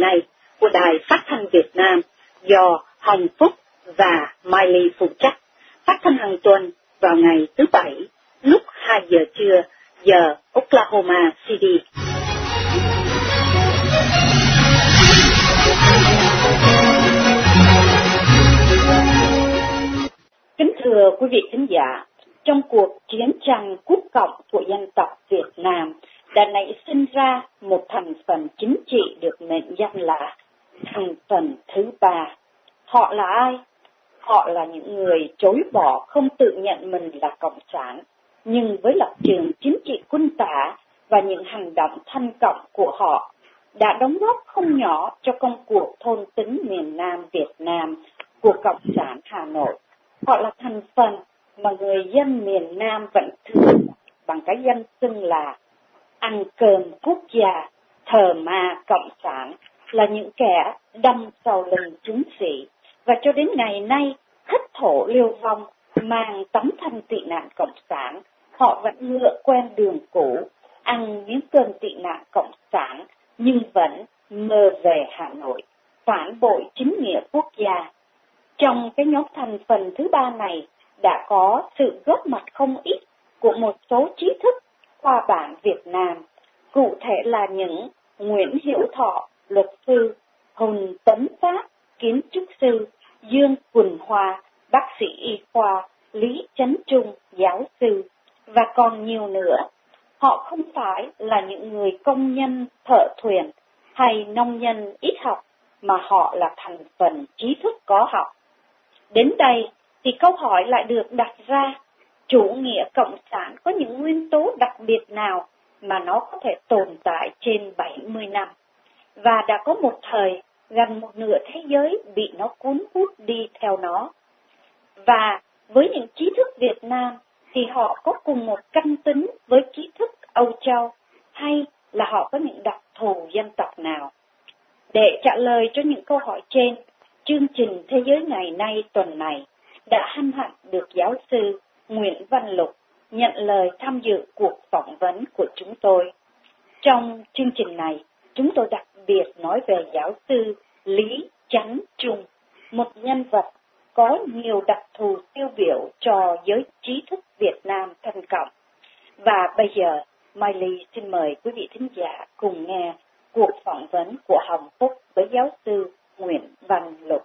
nay của Đài Phát thanh Việt Nam do Hồng Phúc và Mai Ly phụ trách, phát thanh hàng tuần vào ngày thứ Bảy lúc 2 giờ trưa giờ Oklahoma City. Kính thưa quý vị khán giả, trong cuộc chiến tranh quốc cộng của dân tộc Việt Nam đã nảy sinh ra một thành phần chính trị được mệnh danh là thành phần thứ ba. Họ là ai? Họ là những người chối bỏ không tự nhận mình là cộng sản, nhưng với lập trường chính trị quân tả và những hành động thanh cộng của họ đã đóng góp không nhỏ cho công cuộc thôn tính miền Nam Việt Nam của Cộng sản Hà Nội. Họ là thành phần mà người dân miền Nam vẫn thường bằng cái danh xưng là ăn cơm quốc gia, thờ ma cộng sản, là những kẻ đâm sau lưng chiến sĩ, và cho đến ngày nay thất thổ liêu vong mang tấm thân tị nạn cộng sản, họ vẫn ngựa quen đường cũ, ăn miếng cơm tị nạn cộng sản, nhưng vẫn mơ về Hà Nội, phản bội chính nghĩa quốc gia. Trong cái nhóm thành phần thứ ba này đã có sự góp mặt không ít của một số trí thức khoa bản Việt Nam, cụ thể là những Nguyễn Hiểu Thọ, luật sư, Hùng Tấn Phát, kiến trúc sư, Dương Quỳnh Hoa, bác sĩ y khoa, Lý Chấn Trung, giáo sư, và còn nhiều nữa. Họ không phải là những người công nhân, thợ thuyền hay nông nhân ít học, mà họ là thành phần trí thức có học. Đến đây thì câu hỏi lại được đặt ra, chủ nghĩa cộng sản có những nguyên tố đặc biệt nào mà nó có thể tồn tại trên 70 năm? Và đã có một thời gần một nửa thế giới bị nó cuốn hút đi theo nó. Và với những trí thức Việt Nam thì họ có cùng một căn tính với trí thức Âu Châu, hay là họ có những đặc thù dân tộc nào? Để trả lời cho những câu hỏi trên, chương trình Thế giới ngày nay tuần này đã hân hạnh được giáo sư Nguyễn Văn Lục nhận lời tham dự cuộc phỏng vấn của chúng tôi. Trong chương trình này, chúng tôi đặc biệt nói về giáo sư Lý Chấn Trung, một nhân vật có nhiều đặc thù tiêu biểu cho giới trí thức Việt Nam thân cộng. Và bây giờ, Mai Ly xin mời quý vị thính giả cùng nghe cuộc phỏng vấn của Hồng Phúc với giáo sư Nguyễn Văn Lục.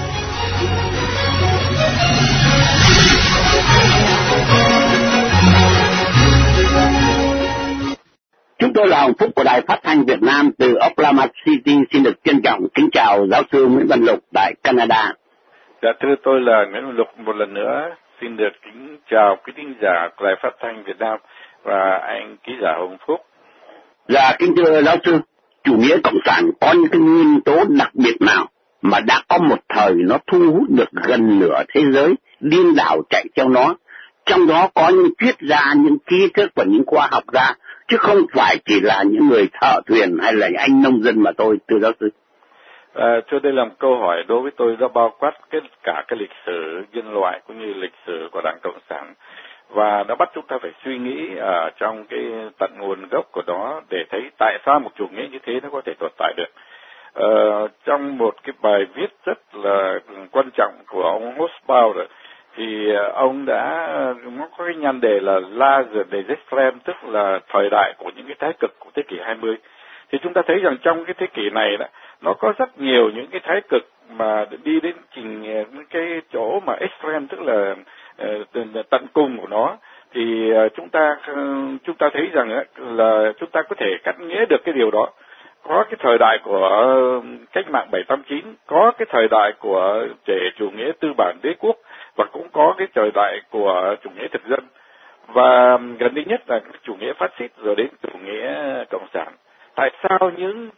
Chúng tôi là Hồng Phúc của Đài Phát thanh Việt Nam từ Oklahoma City, xin được trân trọng kính chào giáo sư Nguyễn Văn Lục tại Canada. Dạ thưa, tôi là Nguyễn Văn Lục một lần nữa xin được kính chào quý thính giả của Đài Phát thanh Việt Nam và anh ký giả Hồng Phúc. Dạ kính thưa giáo sư, chủ nghĩa cộng sản có những cái nguyên tố đặc biệt nào mà đã có một thời nó thu hút được gần nửa thế giới điên đảo chạy theo nó, trong đó có những triết gia, những trí thức và những khoa học gia, chứ không phải chỉ là những người thợ thuyền hay là anh nông dân mà thôi, thưa giáo sư. Cho đây là một câu hỏi đối với tôi đã bao quát cả cái lịch sử nhân loại cũng như lịch sử của Đảng Cộng sản, và nó bắt chúng ta phải suy nghĩ ở trong cái tận nguồn gốc của nó để thấy tại sao một chủ nghĩa như thế nó có thể tồn tại được. Trong một cái bài viết rất là quan trọng của ông Hobsbawm thì ông đã có cái nhan đề là L'Age des Extrêmes, tức là thời đại của những cái thái cực của thế kỷ 20. Thì chúng ta thấy rằng trong cái thế kỷ này đó, nó có rất nhiều những cái thái cực mà đi đến những cái chỗ mà extreme, tức là tận cùng của nó. Thì chúng ta thấy rằng là chúng ta có thể cắt nghĩa được cái điều đó. Có cái thời đại của cách mạng 789, có cái thời đại của chủ nghĩa tư bản đế quốc, và cũng có cái thời đại của chủ nghĩa thực dân, và gần đây nhất là chủ nghĩa phát xít rồi đến chủ nghĩa cộng sản. Tại sao những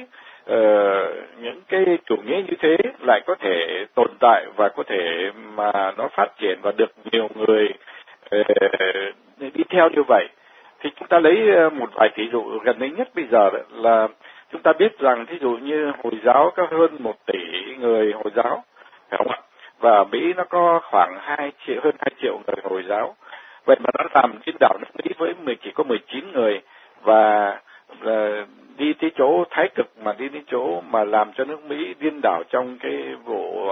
cái chủ nghĩa như thế lại có thể tồn tại và có thể mà nó phát triển và được nhiều người đi theo như vậy? Thì chúng ta lấy một vài ví dụ gần đây nhất bây giờ là chúng ta biết rằng thí dụ như Hồi giáo có hơn 1 tỷ người Hồi giáo, phải không ạ? Và Mỹ nó có khoảng hơn 2 triệu người Hồi giáo. Vậy mà nó làm trên đảo nước Mỹ với chỉ có 19 người, và đi tới chỗ thái cực, mà đi đến chỗ mà làm cho nước Mỹ điên đảo trong cái vụ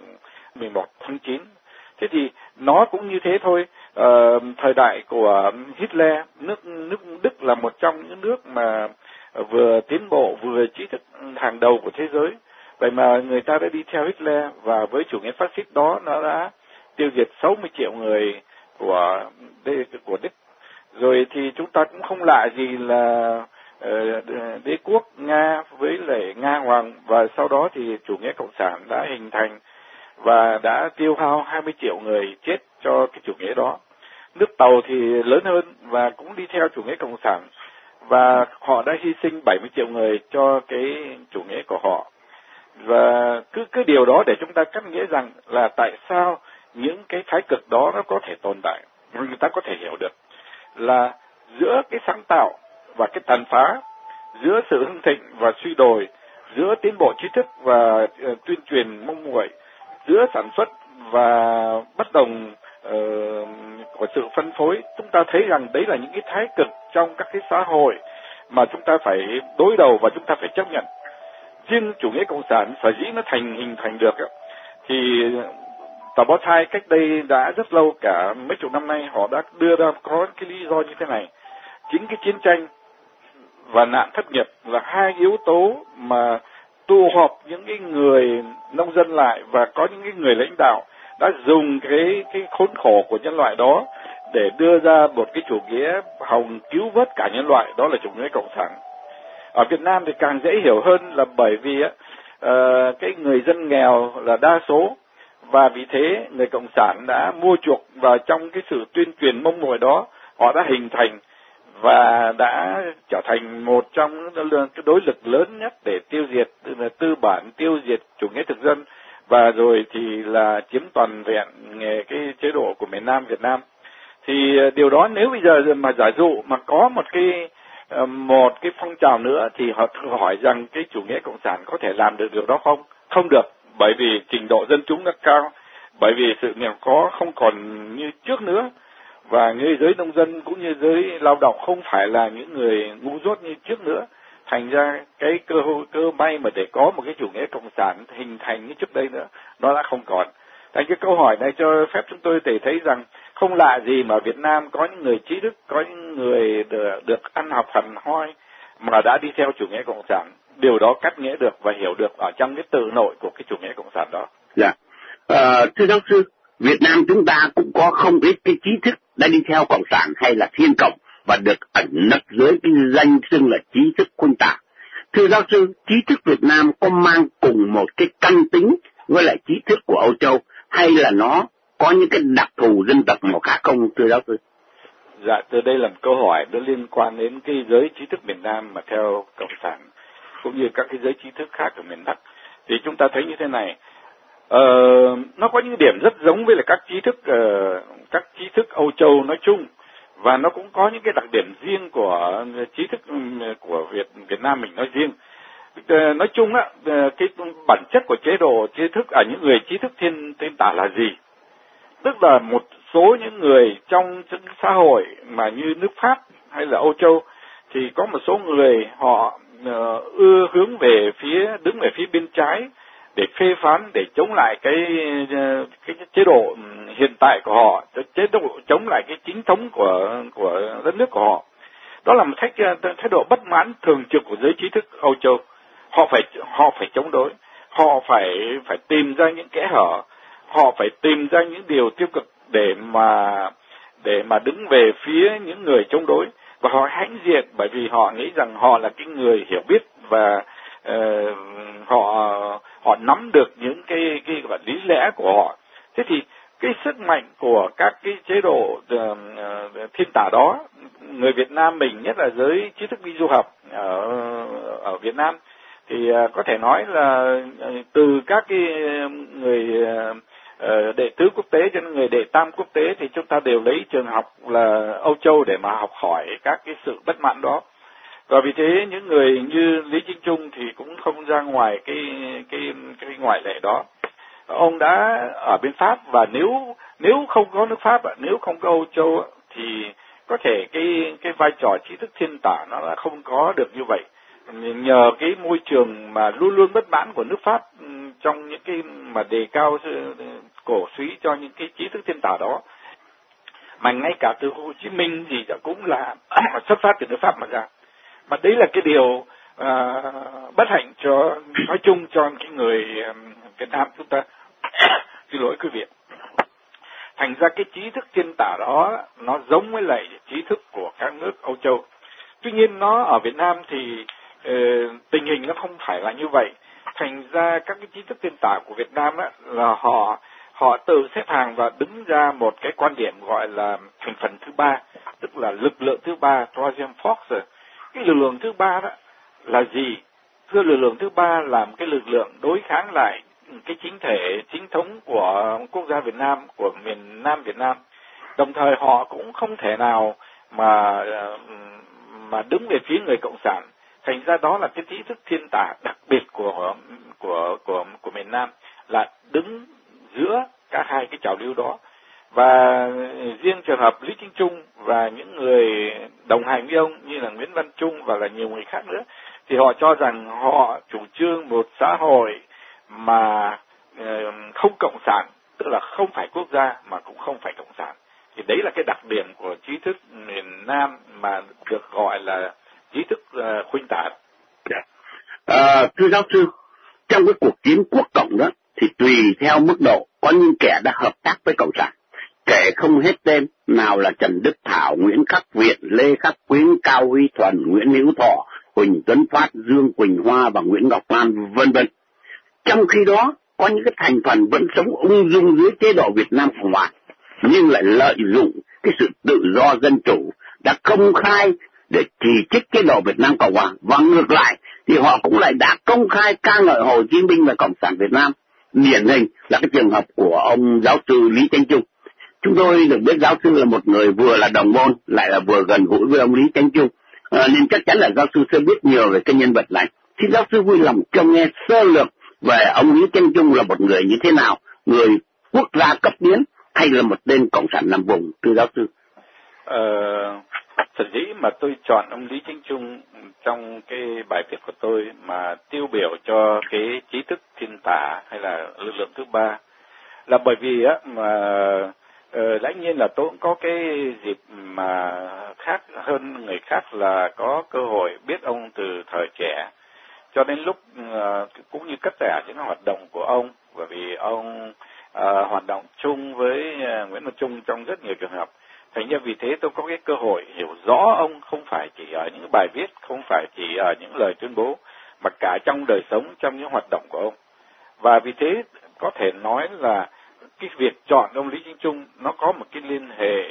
11 tháng 9. Thế thì nó cũng như thế thôi. Thời đại của Hitler, nước Đức là một trong những nước mà vừa tiến bộ vừa trí thức hàng đầu của thế giới. Vậy mà người ta đã đi theo Hitler, và với chủ nghĩa phát xít đó nó đã tiêu diệt 60 triệu người của Đức. Rồi thì chúng ta cũng không lạ gì là đế quốc Nga với lại Nga Hoàng, và sau đó thì chủ nghĩa cộng sản đã hình thành và đã tiêu hao 20 triệu người chết cho cái chủ nghĩa đó. Nước Tàu thì lớn hơn và cũng đi theo chủ nghĩa cộng sản, và họ đã hy sinh 70 triệu người cho cái chủ nghĩa của họ. Và cứ điều đó để chúng ta cắt nghĩa rằng là tại sao những cái thái cực đó nó có thể tồn tại. Người ta có thể hiểu được là giữa cái sáng tạo và cái tàn phá, giữa sự hưng thịnh và suy đồi, giữa tiến bộ trí thức và tuyên truyền mong muội, giữa sản xuất và bất đồng của sự phân phối, chúng ta thấy rằng đấy là những cái thái cực trong các cái xã hội mà chúng ta phải đối đầu và chúng ta phải chấp nhận. Riêng chủ nghĩa cộng sản sở dĩ nó hình thành được thì tờ báo Time cách đây đã rất lâu, cả mấy chục năm nay, họ đã đưa ra có cái lý do như thế này. Chính cái chiến tranh và nạn thất nghiệp là hai yếu tố mà tụ họp những cái người nông dân lại, và có những cái người lãnh đạo đã dùng cái khốn khổ của nhân loại đó để đưa ra một cái chủ nghĩa hòng cứu vớt cả nhân loại, đó là chủ nghĩa cộng sản. Ở Việt Nam thì càng dễ hiểu hơn là bởi vì cái người dân nghèo là đa số, và vì thế người cộng sản đã mua chuộc, và trong cái sự tuyên truyền mong mỏi đó họ đã hình thành và đã trở thành một trong những cái đối lực lớn nhất để tiêu diệt tư bản, tiêu diệt chủ nghĩa thực dân, và rồi thì là chiếm toàn vẹn cái chế độ của miền Nam Việt Nam. Thì điều đó nếu bây giờ mà giả dụ mà có một cái phong trào nữa thì họ thử hỏi rằng cái chủ nghĩa cộng sản có thể làm được điều đó không? Không được, bởi vì trình độ dân chúng rất cao, bởi vì sự nghèo khó không còn như trước nữa, và người giới nông dân cũng như giới lao động không phải là những người ngu dốt như trước nữa. Thành ra cái cơ may mà để có một cái chủ nghĩa cộng sản hình thành như trước đây nữa, nó đã không còn. Thành cái câu hỏi này cho phép chúng tôi thể thấy rằng không lạ gì mà Việt Nam có những người trí thức, có những người được ăn học hẳn hoi mà đã đi theo chủ nghĩa cộng sản. Điều đó cắt nghĩa được và hiểu được ở trong cái tự nội của cái chủ nghĩa cộng sản đó. Dạ. Thưa giáo sư, Việt Nam chúng ta cũng có không ít cái trí thức đã đi theo cộng sản hay là thiên cộng và được ẩn nấp dưới cái danh xưng là trí thức quân tả. Thưa giáo sư, trí thức Việt Nam có mang cùng một cái căn tính với lại trí thức của Âu Châu, hay là nó có những cái đặc thù dân tộc nào khác không, thưa giáo sư? Dạ, từ đây là một câu hỏi nó liên quan đến cái giới trí thức miền Nam mà theo cộng sản, cũng như các cái giới trí thức khác ở miền Bắc. Thì chúng ta thấy như thế này, nó có những điểm rất giống với là các trí thức Âu Châu nói chung, và nó cũng có những cái đặc điểm riêng của trí thức của Việt Nam mình nói riêng. Nói chung á, cái bản chất của chế độ trí thức ở những người trí thức thiên tả là gì? Tức là một số những người trong những xã hội mà như nước Pháp hay là Âu Châu thì có một số người họ hướng về đứng về phía bên trái để phê phán, để chống lại cái chế độ hiện tại của họ, chế độ chống lại cái chính thống của đất nước của họ. Đó là một thái độ bất mãn thường trực của giới trí thức Âu Châu. Họ phải chống đối, họ phải tìm ra những kẽ hở, họ phải tìm ra những điều tiêu cực để mà đứng về phía những người chống đối, và họ hãnh diện bởi vì họ nghĩ rằng họ là cái người hiểu biết, và họ nắm được những cái gọi lý lẽ của họ. Thế thì cái sức mạnh của các cái chế độ thiên tả đó, người Việt Nam mình, nhất là giới trí thức đi du học ở Việt Nam, thì có thể nói là từ các cái người đệ tứ quốc tế cho đến người đệ tam quốc tế thì chúng ta đều lấy trường học là Âu Châu để mà học hỏi các cái sự bất mãn đó. Và vì thế những người như Lý Chính Trung thì cũng không ra ngoài cái ngoại lệ đó. Ông đã ở bên Pháp, và nếu không có nước Pháp, nếu không có Âu Châu thì có thể cái vai trò trí thức thiên tả nó là không có được như vậy, nhờ cái môi trường mà luôn luôn bất mãn của nước Pháp trong những cái mà đề cao cổ suý cho những cái trí thức thiên tả đó, mà ngay cả từ Hồ Chí Minh thì cũng là xuất phát từ nước Pháp mà ra. Mà đấy là cái điều bất hạnh cho nói chung cho cái người Việt Nam chúng ta. Xin lỗi quý vị. Thành ra cái trí thức thiên tả đó nó giống với lại trí thức của các nước Âu Châu. Tuy nhiên nó ở Việt Nam thì tình hình nó không phải là như vậy. Thành ra các cái trí thức thiên tả của Việt Nam á, là họ tự xếp hàng và đứng ra một cái quan điểm gọi là thành phần thứ ba, tức là lực lượng thứ ba, troisième force. Cái lực lượng thứ ba đó là gì? Thưa, lực lượng thứ ba là một cái lực lượng đối kháng lại cái chính thể chính thống của quốc gia Việt Nam, của miền Nam Việt Nam. Đồng thời họ cũng không thể nào mà đứng về phía người cộng sản. Thành ra đó là cái trí thức thiên tả đặc biệt của miền Nam, là đứng giữa cả hai cái trào lưu đó. Và riêng trường hợp Lý Chính Trung và những người đồng hành với ông như là Nguyễn Văn Trung và là nhiều người khác nữa, thì họ cho rằng họ chủ trương một xã hội mà không cộng sản, tức là không phải quốc gia mà cũng không phải cộng sản. Thì đấy là cái đặc điểm của trí thức miền Nam mà được gọi là trí thức khuynh tả. Thưa giáo sư, trong cái cuộc chiến quốc cộng đó thì tùy theo mức độ, có những kẻ đã hợp tác với cộng sản, kể không hết tên, nào là Trần Đức Thảo, Nguyễn Khắc Viện, Lê Khắc Quyến, Cao Huy Thuần, Nguyễn Hữu Thọ, Huỳnh Tuấn Phát, Dương Quỳnh Hoa và Nguyễn Ngọc Lan, vân vân. Trong khi đó, có những cái thành phần vẫn sống ung dung dưới chế độ Việt Nam Cộng hòa, nhưng lại lợi dụng cái sự tự do dân chủ đã công khai để chỉ trích chế độ Việt Nam Cộng hòa, và ngược lại thì họ cũng lại đã công khai ca ngợi Hồ Chí Minh và Cộng sản Việt Nam. Điển hình là cái trường hợp của ông giáo sư Lý Chánh Trung. Chúng tôi được biết giáo sư là một người vừa là đồng môn lại là vừa gần gũi với ông Lý Chánh Trung, nên chắc chắn là giáo sư sẽ biết nhiều về cái nhân vật này. Xin giáo sư vui lòng cho nghe sơ lược về ông Lý Chánh Trung là một người như thế nào, người quốc gia cấp tiến hay là một tên cộng sản nằm vùng, thưa giáo sư? Thật dĩ mà tôi chọn ông Lý Chánh Trung trong cái bài viết của tôi mà tiêu biểu cho cái trí thức thiên tả hay là lực lượng thứ ba là bởi vì á mà lẽ nhiên là tôi cũng có cái dịp mà khác hơn người khác là có cơ hội biết ông từ thời trẻ, cho đến lúc cũng như tất cả những hoạt động của ông, bởi vì ông hoạt động chung với Nguyễn Văn Trung trong rất nhiều trường hợp. Thành ra vì thế tôi có cái cơ hội hiểu rõ ông không phải chỉ ở những bài viết, không phải chỉ ở những lời tuyên bố, mà cả trong đời sống, trong những hoạt động của ông. Và vì thế có thể nói là cái việc chọn ông Lý Chánh Trung nó có một cái liên hệ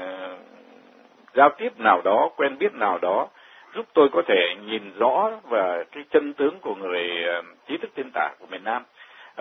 giao tiếp nào đó, quen biết nào đó, giúp tôi có thể nhìn rõ về cái chân tướng của người trí thức thiên tả của miền Nam.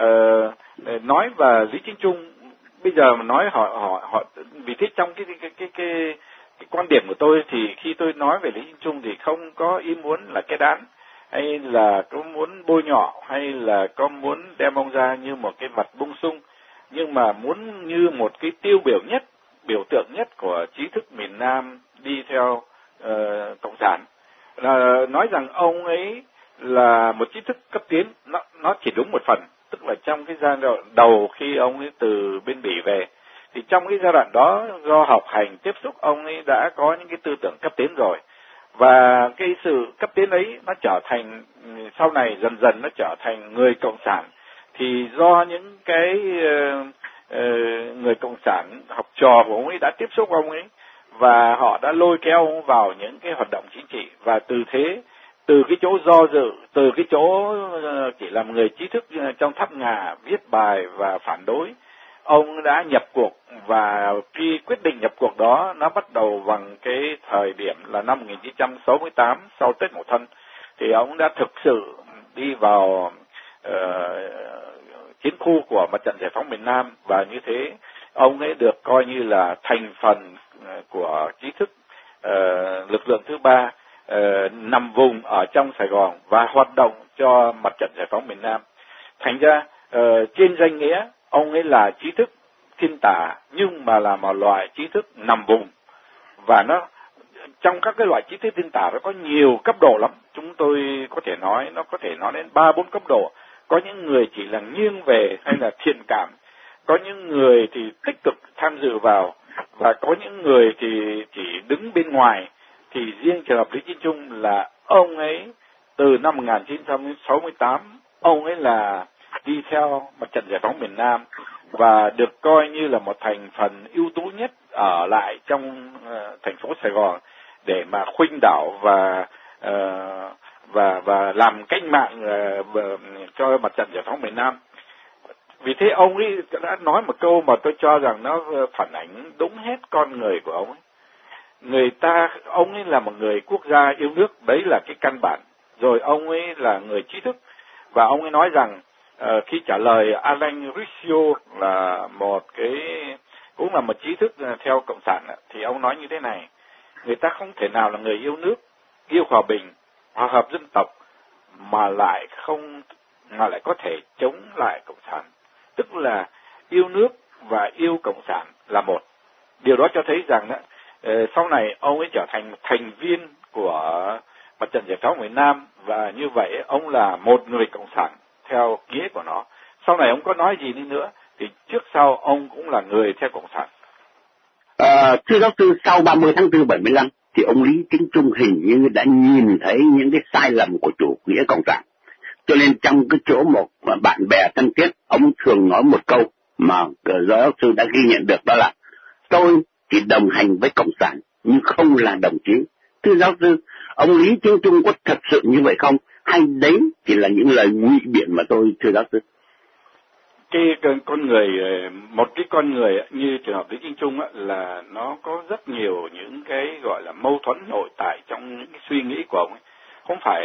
Nói về Lý Chánh Trung bây giờ mà nói họ vì thế trong cái quan điểm của tôi thì khi tôi nói về Lý Chánh Trung thì không có ý muốn là cái đán, hay là có muốn bôi nhọ, hay là có muốn đem ông ra như một cái vật bung sung, nhưng mà muốn như một cái tiêu biểu nhất, biểu tượng nhất của trí thức miền Nam đi theo cộng sản. Nói rằng ông ấy là một trí thức cấp tiến, nó chỉ đúng một phần, tức là trong cái giai đoạn đầu khi ông ấy từ bên Bỉ về, thì trong cái giai đoạn đó do học hành tiếp xúc ông ấy đã có những cái tư tưởng cấp tiến rồi, và cái sự cấp tiến ấy nó trở thành sau này dần dần nó trở thành người cộng sản. Thì do những cái người cộng sản học trò của ông ấy đã tiếp xúc với ông ấy, và họ đã lôi kéo ông vào những cái hoạt động chính trị, và từ cái chỗ do dự, từ cái chỗ chỉ làm người trí thức trong tháp ngà viết bài và phản đối, ông đã nhập cuộc. Và khi quyết định nhập cuộc đó nó bắt đầu bằng cái thời điểm là năm 1968 sau Tết Mậu Thân, thì ông đã thực sự đi vào chiến khu của Mặt trận Giải phóng miền Nam, và như thế ông ấy được coi như là thành phần của trí thức lực lượng thứ ba nằm vùng ở trong Sài Gòn và hoạt động cho Mặt trận Giải phóng miền Nam. Thành ra trên danh nghĩa ông ấy là trí thức thiên tả, nhưng mà là một loại trí thức nằm vùng, và nó trong các cái loại trí thức tin tả nó có nhiều cấp độ lắm. Chúng tôi có thể nói nó có thể nói đến 3-4 cấp độ. Có những người chỉ là nghiêng về hay là thiện cảm, có những người thì tích cực tham dự vào, và có những người thì chỉ đứng bên ngoài. Thì riêng trường hợp Lý Chính Trung là ông ấy từ năm 1968, ông ấy là đi theo Mặt trận Giải phóng miền Nam và được coi như là một thành phần ưu tú nhất ở lại trong thành phố Sài Gòn để mà khuynh đảo và làm cách mạng cho Mặt trận Giải phóng miền Nam. Vì thế ông ấy đã nói một câu mà tôi cho rằng nó phản ánh đúng hết con người của ông ấy. Ông ấy là một người quốc gia yêu nước, đấy là cái căn bản. Rồi ông ấy là người trí thức, và ông ấy nói rằng khi trả lời Alain Riccio là cũng là một trí thức theo cộng sản, thì ông nói như thế này: người ta không thể nào là người yêu nước, yêu hòa bình, hòa hợp dân tộc mà lại có thể chống lại cộng sản. Tức là yêu nước và yêu cộng sản là một. Điều đó cho thấy rằng sau này ông ấy trở thành một thành viên của Mặt trận Giải phóng miền Nam, và như vậy ông là một người cộng sản theo nghĩa của nó. Sau này ông có nói gì đi nữa thì trước sau ông cũng là người theo cộng sản. Thưa giáo sư, sau 30 tháng 4 75 thì ông Lý Chính Trung hình như đã nhìn thấy những cái sai lầm của chủ nghĩa cộng sản. Cho nên trong cái chỗ một bạn bè thân thiết, ông thường nói một câu mà giáo sư đã ghi nhận được, đó là: tôi chỉ đồng hành với cộng sản nhưng không là đồng chí. Thưa giáo sư, ông Lý Chính Trung có thật sự như vậy không? Hay đấy chỉ là những lời ngụy biện mà tôi, thưa giáo sư? Một cái con người như trường hợp Lý Chính Trung là nó có rất nhiều những cái gọi là mâu thuẫn nội tại trong những cái suy nghĩ của ông ấy. Không phải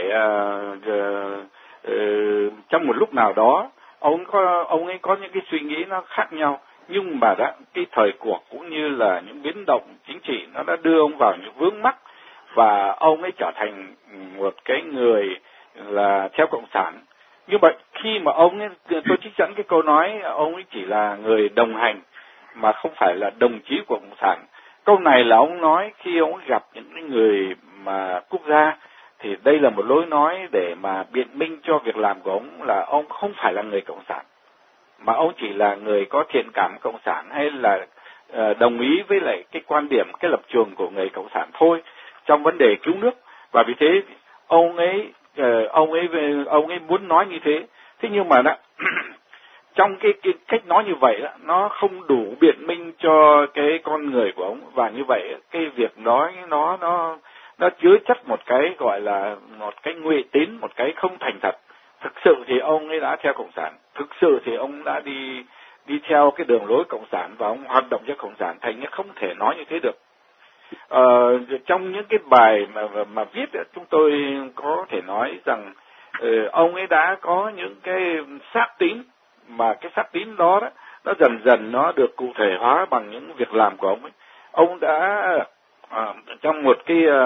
trong một lúc nào đó ông ấy có những cái suy nghĩ nó khác nhau, nhưng mà cái thời cuộc cũng như là những biến động chính trị nó đã đưa ông vào những vướng mắc, và ông ấy trở thành một cái người là theo cộng sản. Nhưng mà khi mà ông ấy, tôi trích dẫn cái câu nói, ông ấy chỉ là người đồng hành mà không phải là đồng chí của cộng sản. Câu này là ông nói khi ông gặp những người mà quốc gia, thì đây là một lối nói để mà biện minh cho việc làm của ông, là ông không phải là người cộng sản, mà ông chỉ là người có thiện cảm cộng sản, hay là đồng ý với lại cái quan điểm, cái lập trường của người cộng sản thôi trong vấn đề cứu nước. Và vì thế ông ấy muốn nói như thế. Thế nhưng mà trong cái cách nói như vậy nó không đủ biện minh cho cái con người của ông, và như vậy cái việc nói nó chứa chấp một cái gọi là một cái ngụy tín, một cái không thành thật. Thực sự thì ông ấy đã theo cộng sản, thực sự thì ông đã đi theo cái đường lối cộng sản và ông hoạt động cho cộng sản, thành không thể nói như thế được. Trong những cái bài mà viết, chúng tôi có thể nói rằng ông ấy đã có những cái xác tín, mà cái xác tín đó nó dần dần nó được cụ thể hóa bằng những việc làm của ông ấy. Ông đã trong một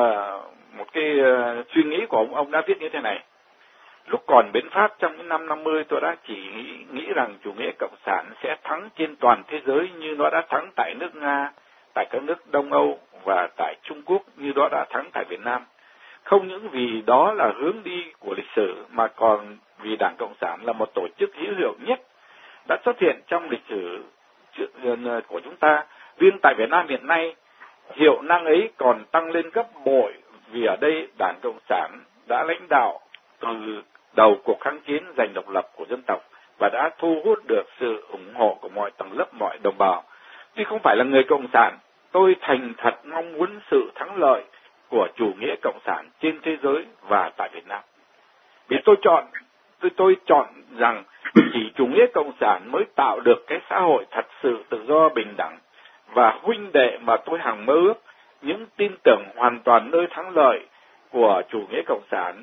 cái suy nghĩ của ông đã viết như thế này: lúc còn bến Pháp trong những năm 50, tôi đã chỉ nghĩ rằng chủ nghĩa cộng sản sẽ thắng trên toàn thế giới như nó đã thắng tại nước Nga, tại các nước Đông Âu và tại Trung Quốc như nó đã thắng tại Việt Nam. Không những vì đó là hướng đi của lịch sử, mà còn vì Đảng Cộng sản là một tổ chức hữu hiệu nhất đã xuất hiện trong lịch sử của chúng ta. Riêng tại Việt Nam hiện nay, hiệu năng ấy còn tăng lên gấp bội, vì ở đây Đảng Cộng sản đã lãnh đạo từ đầu cuộc kháng chiến giành độc lập của dân tộc và đã thu hút được sự ủng hộ của mọi tầng lớp, mọi đồng bào. Tuy không phải là người Cộng sản, tôi thành thật mong muốn sự thắng lợi của chủ nghĩa cộng sản trên thế giới và tại Việt Nam. Vì tôi chọn rằng chỉ chủ nghĩa cộng sản mới tạo được cái xã hội thật sự tự do, bình đẳng và huynh đệ mà tôi hằng mơ ước. Những tin tưởng hoàn toàn nơi thắng lợi của chủ nghĩa cộng sản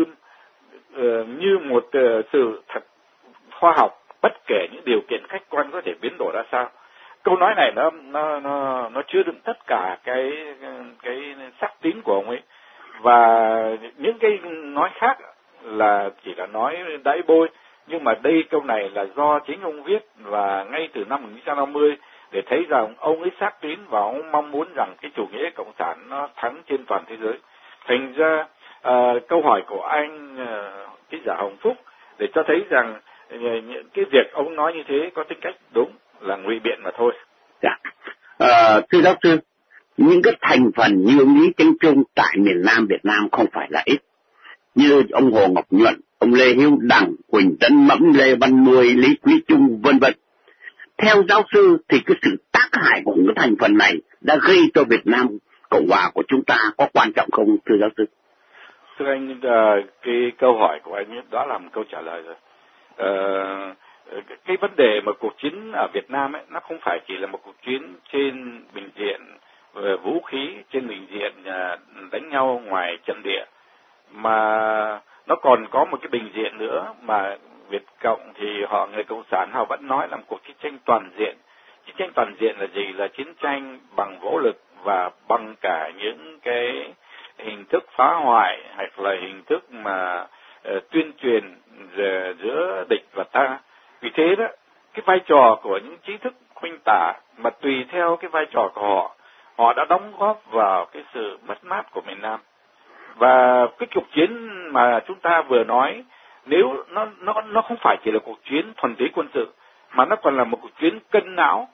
như một sự thật khoa học, bất kể những điều kiện khách quan có thể biến đổi ra sao. Câu nói này nó chứa đựng tất cả cái sắc tín của ông ấy, và những cái nói khác là chỉ là nói đáy bôi. Nhưng mà đây câu này là do chính ông viết, và ngay từ năm 1950 để thấy rằng ông ấy xác tín và ông mong muốn rằng cái chủ nghĩa cộng sản nó thắng trên toàn thế giới. Thành ra câu hỏi của anh ký giả Hồng Phúc để cho thấy rằng những cái việc ông nói như thế có tính cách đúng là ngụy biện mà thôi. Dạ. Thưa giáo sư, những cái thành phần như ông Lý Chánh Trung tại miền Nam Việt Nam không phải là ít, như ông Hồ Ngọc Nhuận, ông Lê Hiếu Đằng, Huỳnh Tấn Mẫm, Lê Văn Nuôi, Lý Quý Trung, vân vân. Theo giáo sư thì cái sự tác hại của những thành phần này đã gây cho Việt Nam Cộng hòa của chúng ta có quan trọng không, thưa giáo sư? Thưa anh, cái câu hỏi của anh ấy, đó là một câu trả lời rồi. Cái vấn đề mà cuộc chiến ở Việt Nam ấy, nó không phải chỉ là một cuộc chiến trên bình diện vũ khí, trên bình diện đánh nhau ngoài trận địa, mà nó còn có một cái bình diện nữa mà Việt Cộng thì người Cộng sản họ vẫn nói là một cuộc chiến tranh toàn diện. Chiến tranh toàn diện là gì? Là chiến tranh bằng vũ lực và bằng cả những cái hình thức phá hoại hoặc là hình thức mà tuyên truyền giữa địch và ta. Vì thế đó, cái vai trò của những trí thức khuynh tả mà tùy theo cái vai trò của họ đã đóng góp vào cái sự mất mát của miền Nam. Và cái cuộc chiến mà chúng ta vừa nói, nếu nó không phải chỉ là cuộc chiến thuần túy quân sự, mà nó còn là một cuộc chiến cân não,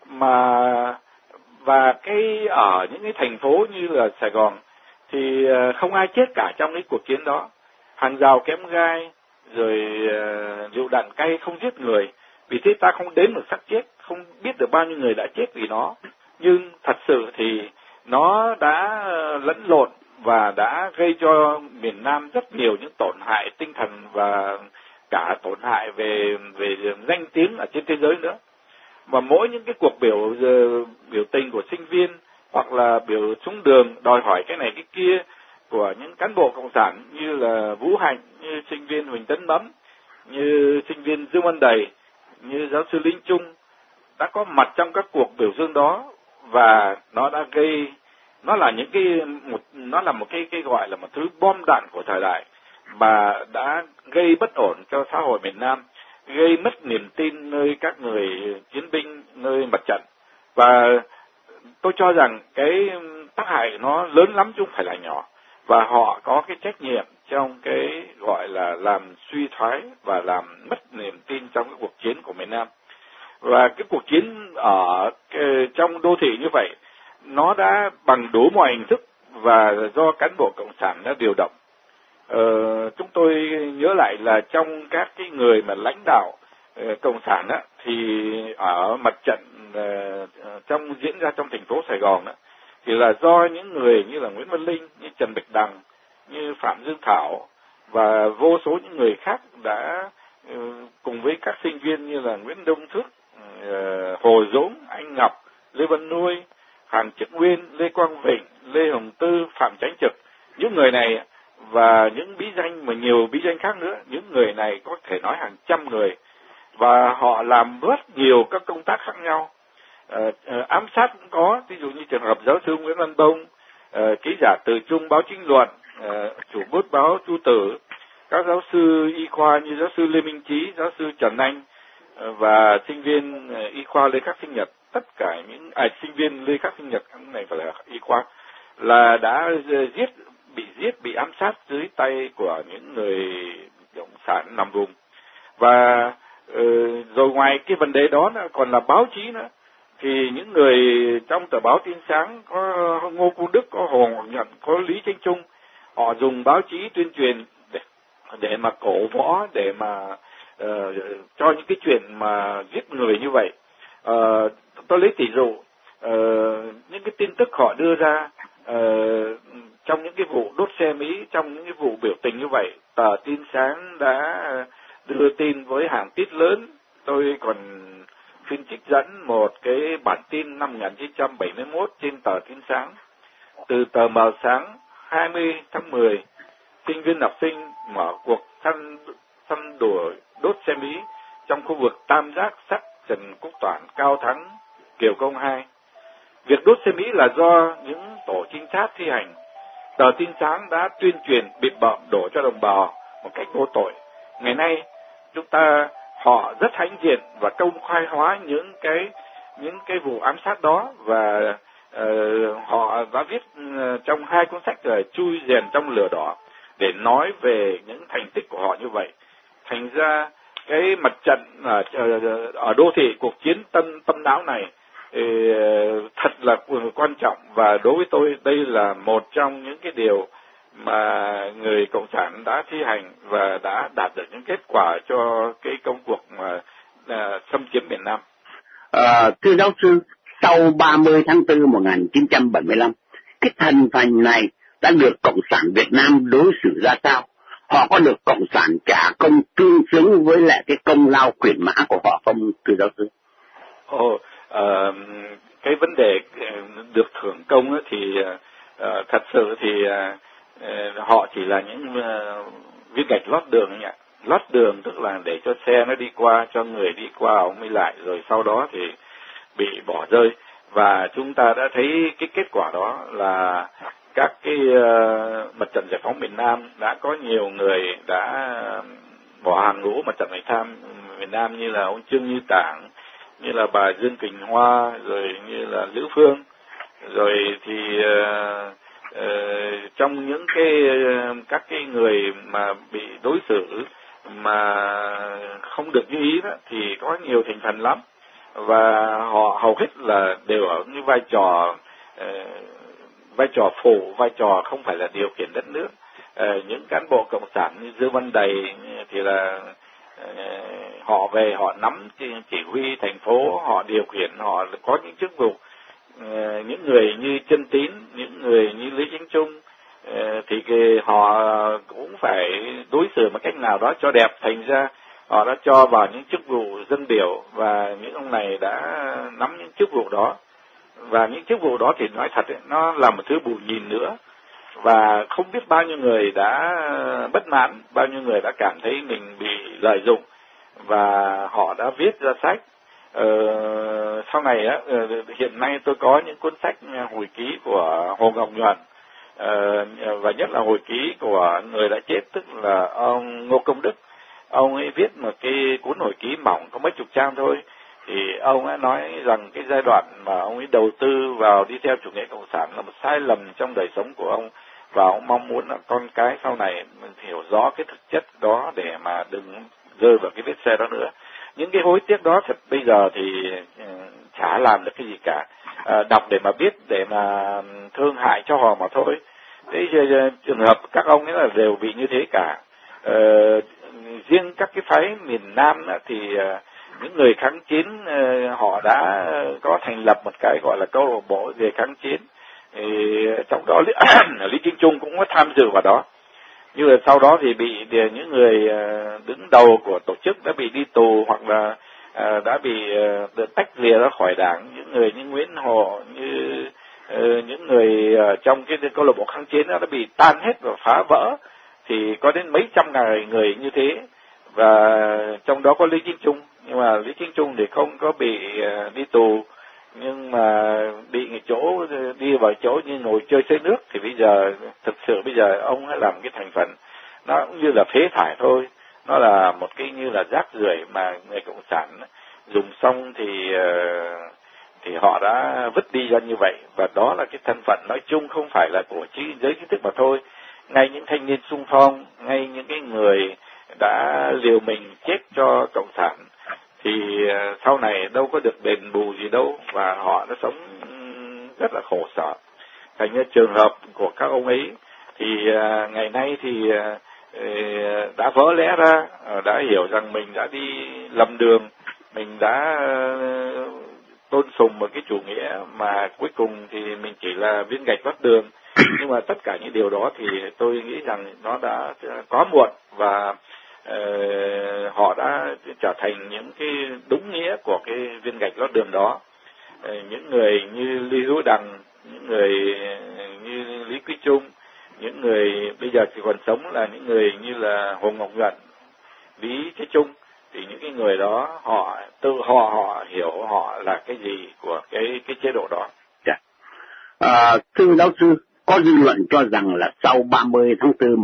và cái ở những cái thành phố như là Sài Gòn thì không ai chết cả trong cái cuộc chiến đó. Hàng rào kém gai, rồi lựu đạn cay không giết người. Vì thế ta không đếm được xác chết, không biết được bao nhiêu người đã chết vì nó. Nhưng thật sự thì nó đã lẫn lộn và đã gây cho miền Nam rất nhiều những tổn hại tinh thần và cả tổn hại về danh tiếng ở trên thế giới nữa. Và mỗi những cái cuộc biểu tình của sinh viên hoặc là biểu xuống đường đòi hỏi cái này cái kia của những cán bộ cộng sản như là Vũ Hạnh, như sinh viên Huỳnh Tấn Mẫm, như sinh viên Dương Văn Đầy, như giáo sư Linh Trung đã có mặt trong các cuộc biểu dương đó, và nó đã gây, nó là một cái gọi là một thứ bom đạn của thời đại mà đã gây bất ổn cho xã hội miền Nam, gây mất niềm tin nơi các người chiến binh nơi mặt trận. Và tôi cho rằng cái tác hại nó lớn lắm chứ không phải là nhỏ, và họ có cái trách nhiệm trong cái gọi là làm suy thoái và làm mất niềm tin trong cái cuộc chiến của miền Nam. Và cái cuộc chiến ở trong đô thị như vậy nó đã bằng đủ mọi hình thức và do cán bộ cộng sản đã điều động. Chúng tôi nhớ lại là trong các cái người mà lãnh đạo cộng sản á, thì ở mặt trận trong diễn ra trong thành phố Sài Gòn á, thì là do những người như là Nguyễn Văn Linh, như Trần Bạch Đằng, như Phạm Dương Thảo và vô số những người khác đã cùng với các sinh viên như là Nguyễn Đông Thức, Hồ Dũng, Anh Ngọc, Lê Văn Nuôi, Hàn Trực Nguyên, Lê Quang Vịnh, Lê Hồng Tư, Phạm Chánh Trực, những người này và những bí danh mà nhiều bí danh khác nữa, những người này có thể nói hàng trăm người, và họ làm rất nhiều các công tác khác nhau. Ám sát cũng có, ví dụ như trường hợp giáo sư Nguyễn Văn Đông, ký giả Từ Trung báo Chính Luận, chủ bút báo Chu Tử, các giáo sư y khoa như giáo sư Lê Minh Trí, giáo sư Trần Anh và sinh viên y khoa Lê Khắc Sinh Nhật, tất cả những sinh viên Lê Khắc Sinh Nhật này phải là y khoa, là đã bị ám sát dưới tay của những người cộng sản nằm vùng. Và rồi ngoài cái vấn đề đó còn là báo chí nữa, thì những người trong tờ báo Tin Sáng có Ngô Cung Đức, có Hồ Ngọc Nhuận, có Lý Chánh Trung, họ dùng báo chí tuyên truyền để mà cổ võ, để mà cho những cái chuyện mà giết người như vậy. Tôi lấy tỷ dụ những cái tin tức họ đưa ra trong những cái vụ đốt xe Mỹ, trong những cái vụ biểu tình như vậy, tờ Tin Sáng đã đưa tin với hàng tít lớn. Tôi còn xin trích dẫn một cái bản tin năm 1971 trên tờ Tin Sáng. Từ tờ Mờ Sáng 20 tháng 10, sinh viên học sinh mở cuộc săn đuổi đốt xe Mỹ trong khu vực Tam Giác, Sắt, Trần Quốc Toản, Cao Thắng, Kiều Công 2. Việc đốt xe Mỹ là do những tổ trinh sát thi hành. Tờ Tin Sáng đã tuyên truyền bịp bợm đổ cho đồng bào một cách vô tội. Ngày nay, họ rất hãnh diện và công khai hóa những cái những cái vụ ám sát đó, và họ đã viết trong 2 cuốn sách là Chui rèn trong lửa đỏ để nói về những thành tích của họ như vậy. Thành ra cái mặt trận ở đô thị, cuộc chiến tâm não này thật là quan trọng, và đối với tôi đây là một trong những cái điều mà người Cộng sản đã thi hành và đã đạt được những kết quả cho cái công cuộc xâm chiếm miền Nam. Thưa giáo sư, sau 30 tháng 4 1975, cái thành phần này đã được Cộng sản Việt Nam đối xử ra sao? Họ có được Cộng sản trả công tương xứng với lại cái công lao quyền mã của họ không, thưa giáo sư? Cái vấn đề được thưởng công thì thật sự thì họ chỉ là những viên gạch lót đường ấy ạ. Lót đường tức là để cho xe nó đi qua, cho người đi qua ông mới lại, rồi sau đó thì bị bỏ rơi. Và chúng ta đã thấy cái kết quả đó là các cái mặt trận giải phóng miền Nam đã có nhiều người đã bỏ hàng ngũ mặt trận giải phóng miền Nam, như là ông Trương Như Tảng, như là bà Dương Kình Hoa, rồi như là Lữ Phương. Rồi thì trong những các cái người mà bị đối xử mà không được như ý đó, thì có nhiều thành phần lắm, và họ hầu hết là đều ở những vai trò phụ, vai trò không phải là điều khiển đất nước. Những cán bộ cộng sản như Dương Văn Đầy thì là họ về họ nắm chỉ huy thành phố, họ điều khiển, họ có những chức vụ. Những người như Chân Tín, những người như Lý Chánh Trung thì họ cũng phải đối xử một cách nào đó cho đẹp, thành ra họ đã cho vào những chức vụ dân biểu, và những ông này đã nắm những chức vụ đó. Và những chức vụ đó thì nói thật ấy, nó là một thứ bù nhìn nữa, và không biết bao nhiêu người đã bất mãn, bao nhiêu người đã cảm thấy mình bị lợi dụng, và họ đã viết ra sách. Sau này á, hiện nay tôi có những cuốn sách hồi ký của Hồ Ngọc Nhuận, và nhất là hồi ký của người đã chết, tức là ông Ngô Công Đức. Ông ấy viết một cái cuốn hồi ký mỏng có mấy chục trang thôi, thì ông ấy nói rằng cái giai đoạn mà ông ấy đầu tư vào đi theo chủ nghĩa cộng sản là một sai lầm trong đời sống của ông, và ông mong muốn là con cái sau này mình hiểu rõ cái thực chất đó để mà đừng rơi vào cái vết xe đó nữa. Những cái hối tiếc đó thật bây giờ thì chả làm được cái gì cả, đọc để mà biết, để mà thương hại cho họ mà thôi. Thế trường hợp các ông ấy là đều bị như thế cả. Riêng các cái phái miền Nam thì những người kháng chiến họ đã có thành lập một cái gọi là câu lạc bộ về kháng chiến, trong đó Lý Chính Trung cũng có tham dự vào đó. Nhưng mà sau đó thì bị những người đứng đầu của tổ chức đã bị đi tù, hoặc là đã bị tách lìa ra khỏi đảng. Những người như Nguyễn Hồ, như những người trong cái câu lạc bộ kháng chiến đó đã bị tan hết và phá vỡ, thì có đến mấy trăm ngàn người như thế, và trong đó có Lý Chính Trung. Nhưng mà Lý Chính Trung thì không có bị đi tù, nhưng mà bị chỗ đi vào chỗ như ngồi chơi xơi nước, thì bây giờ thực sự bây giờ ông ấy làm cái thành phần nó cũng như là phế thải thôi, nó là một cái như là rác rưởi mà người cộng sản dùng xong thì họ đã vứt đi ra như vậy. Và đó là cái thân phận nói chung, không phải là của giới trí thức mà thôi, ngay những thanh niên xung phong, ngay những cái người đã liều mình chết cho cộng sản thì sau này đâu có được đền bù gì đâu, và họ đã sống rất là khổ sở. Thành như trường hợp của các ông ấy thì ngày nay thì đã vỡ lẽ ra, đã hiểu rằng mình đã đi lầm đường, mình đã tôn sùng một cái chủ nghĩa mà cuối cùng thì mình chỉ là viên gạch lót đường. Nhưng mà tất cả những điều đó thì tôi nghĩ rằng nó đã quá muộn, và họ đã trở thành những cái đúng nghĩa của cái viên gạch lót đường đó. Những người như Lý Hữu Đằng, những người như Lý Quý Trung, những người bây giờ chỉ còn sống là những người như là Hồ Ngọc Nhuận, Lý Thế Trung, thì những cái người đó họ tự họ hiểu họ là cái gì của cái chế độ đó. Thưa giáo sư, có dư luận cho rằng là sau 30 tháng 4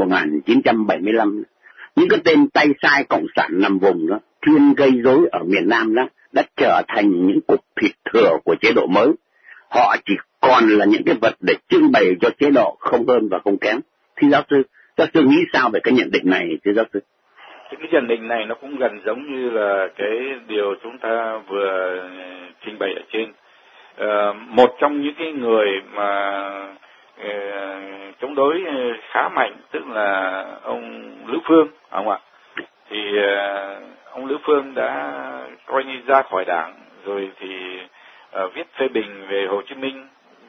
1975, những cái tên tay sai cộng sản nằm vùng đó chuyên gây rối ở miền Nam đó đã trở thành những cục thịt thừa của chế độ mới. Họ chỉ còn là những cái vật để trưng bày cho chế độ, không hơn và không kém. Thưa giáo sư nghĩ sao về cái nhận định này, thưa giáo sư? Cái nhận định này nó cũng gần giống như là cái điều chúng ta vừa trình bày ở trên. Một trong những cái người mà chống đối khá mạnh, tức là ông Lữ Phương, không ạ? Thì ông Lữ Phương đã coi như ra khỏi đảng, rồi thì viết phê bình về Hồ Chí Minh,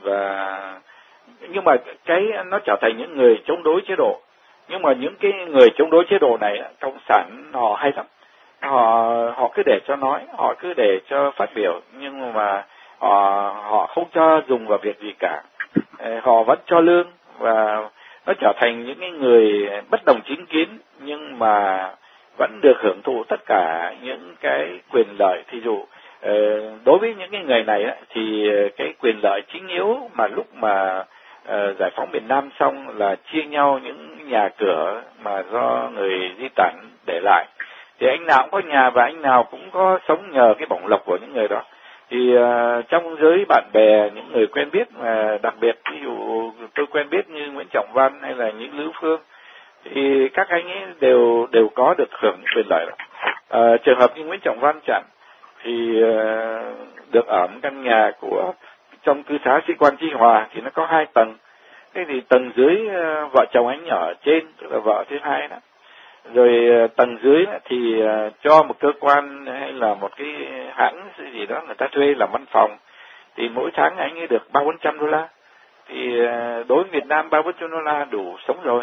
nhưng mà cái nó trở thành những người chống đối chế độ. Nhưng mà những cái người chống đối chế độ này, cộng sản họ hay lắm, họ cứ để cho nói, họ cứ để cho phát biểu, nhưng mà họ không cho dùng vào việc gì cả. Họ vẫn cho lương, và nó trở thành những cái người bất đồng chính kiến, nhưng mà vẫn được hưởng thụ tất cả những cái quyền lợi. Thí dụ đối với những cái người này thì cái quyền lợi chính yếu mà lúc mà giải phóng miền Nam xong là chia nhau những nhà cửa mà do người di tản để lại, thì anh nào cũng có nhà và anh nào cũng có sống nhờ cái bổng lộc của những người đó. Thì trong giới bạn bè, những người quen biết, mà đặc biệt ví dụ tôi quen biết như Nguyễn Trọng Văn hay là những Lữ Phương, thì các anh ấy đều có được hưởng những quyền lợi đó. Trường hợp như Nguyễn Trọng Văn chẳng thì được ở một căn nhà của trong cư xá Sĩ Quan Chí Hòa, thì nó có 2 tầng. Thế thì tầng dưới vợ chồng anh ở trên, tức là vợ thứ hai đó. Rồi tầng dưới thì cho một cơ quan hay là một cái hãng gì đó người ta thuê làm văn phòng, thì mỗi tháng anh ấy được $300-400. Thì đối với Việt Nam $300-400 đủ sống rồi.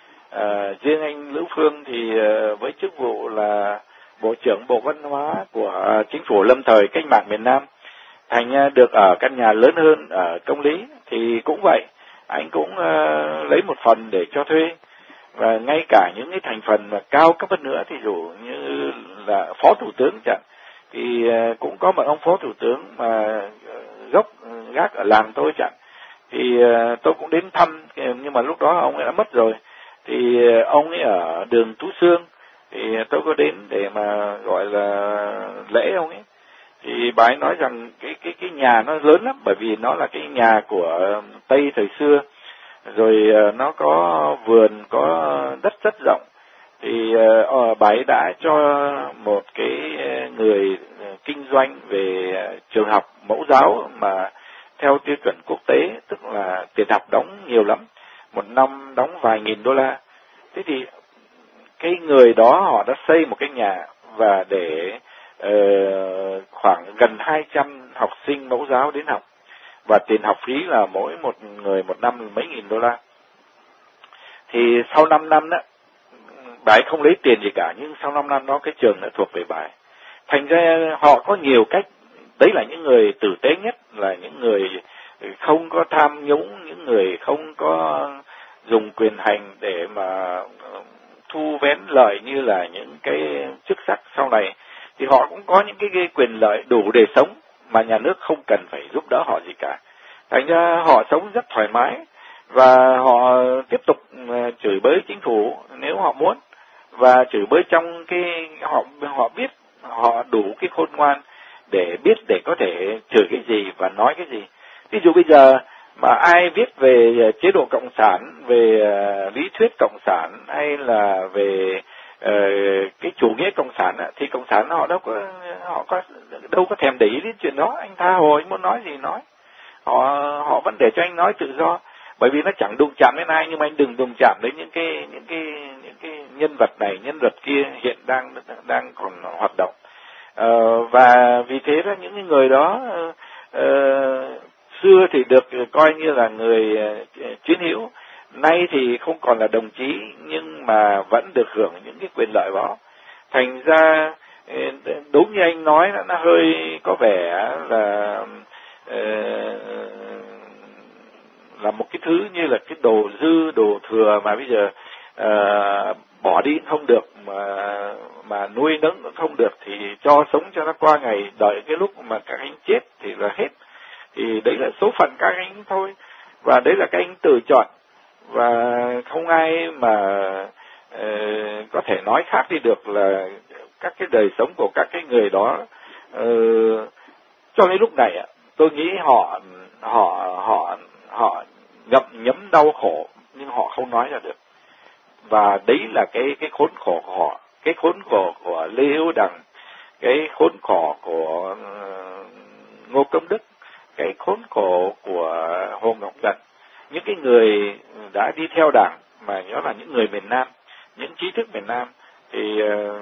Riêng anh Lữ Phương thì với chức vụ là Bộ trưởng Bộ Văn hóa của chính phủ lâm thời cách mạng miền Nam, thành được ở căn nhà lớn hơn ở Công Lý, thì cũng vậy, anh cũng lấy một phần để cho thuê. Và ngay cả những cái thành phần mà cao cấp hơn nữa, thì dụ như là phó thủ tướng chẳng, thì cũng có một ông phó thủ tướng mà gác ở làng tôi chẳng, thì tôi cũng đến thăm, nhưng mà lúc đó ông ấy đã mất rồi. Thì ông ấy ở đường Tú Xương, thì tôi có đến để mà gọi là lễ ông ấy. Thì bà ấy nói rằng cái nhà nó lớn lắm, bởi vì nó là cái nhà của Tây thời xưa, rồi nó có vườn, có đất rất rộng. Thì bà ấy đã cho một cái người kinh doanh về trường học mẫu giáo mà theo tiêu chuẩn quốc tế, tức là tiền học đóng nhiều lắm, một năm đóng vài $1,000. Thế thì cái người đó họ đã xây một cái nhà, và để khoảng gần 200 học sinh mẫu giáo đến học, và tiền học phí là mỗi một người một năm mấy $1,000. Thì sau 5 năm đó, bà ấy không lấy tiền gì cả, nhưng sau 5 năm đó cái trường đã thuộc về bà ấy. Thành ra họ có nhiều cách. Đấy là những người tử tế nhất, là những người không có tham nhũng, những người không có dùng quyền hành để mà thu vén lợi như là những cái chức sắc sau này. Thì họ cũng có những cái quyền lợi đủ để sống, mà nhà nước không cần phải giúp đỡ họ gì cả. Thành ra họ sống rất thoải mái, và họ tiếp tục chửi bới chính phủ nếu họ muốn, và chửi bới trong cái họ biết, họ đủ cái khôn ngoan để biết để có thể chửi cái gì và nói cái gì. Ví dụ bây giờ mà ai viết về chế độ cộng sản, về lý thuyết cộng sản, hay là về cái chủ nghĩa cộng sản, thì cộng sản họ đâu có thèm để ý đến chuyện đó. Anh tha hồ, anh muốn nói gì nói, họ vẫn để cho anh nói tự do, bởi vì nó chẳng đụng chạm đến ai. Nhưng mà anh đừng đụng chạm đến những cái nhân vật này, nhân vật kia hiện đang còn hoạt động. Và vì thế đó, những cái người đó xưa thì được coi như là người chiến hữu, nay thì không còn là đồng chí, nhưng mà vẫn được hưởng những cái quyền lợi đó. Thành ra đúng như anh nói, nó hơi có vẻ là một cái thứ như là cái đồ dư, đồ thừa mà bây giờ bỏ đi không được, mà nuôi nấng cũng không được, thì cho sống cho nó qua ngày, đợi cái lúc mà các anh chết thì là hết. Thì đấy là số phận các anh thôi, và đấy là các anh tự chọn, và không ai mà có thể nói khác đi được là các cái đời sống của các cái người đó Cho đến lúc này tôi nghĩ họ ngậm nhấm đau khổ nhưng họ không nói ra được. Và đấy là cái khốn khổ của họ, cái khốn khổ của Lê Hữu Đằng, cái khốn khổ của Ngô Công Đức, cái khốn khổ của Hồ Ngọc Lân. Những cái người đã đi theo Đảng mà nó là những người miền Nam, những trí thức miền Nam, thì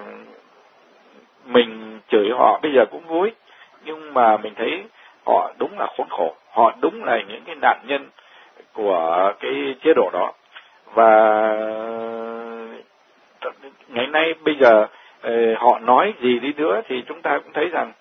mình chửi họ bây giờ cũng vui, nhưng mà mình thấy họ đúng là khốn khổ, họ đúng là những cái nạn nhân của cái chế độ đó. Và ngày nay bây giờ họ nói gì đi nữa thì chúng ta cũng thấy rằng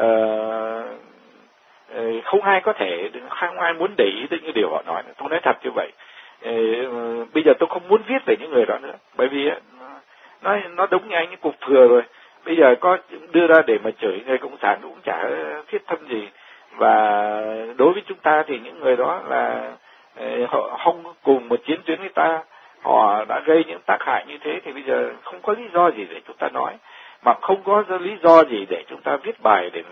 không ai muốn để ý đến những điều họ nói. Tôi nói thật như vậy. Bây giờ tôi không muốn viết về những người đó nữa, bởi vì nó đúng như anh ấy cục thừa rồi. Bây giờ có đưa ra để mà chửi người cộng sản cũng chả thiết thân gì. Và đối với chúng ta thì những người đó là họ không cùng một chiến tuyến với ta, họ đã gây những tác hại như thế, thì bây giờ không có lý do gì để chúng ta nói, mà không có lý do gì để chúng ta viết bài để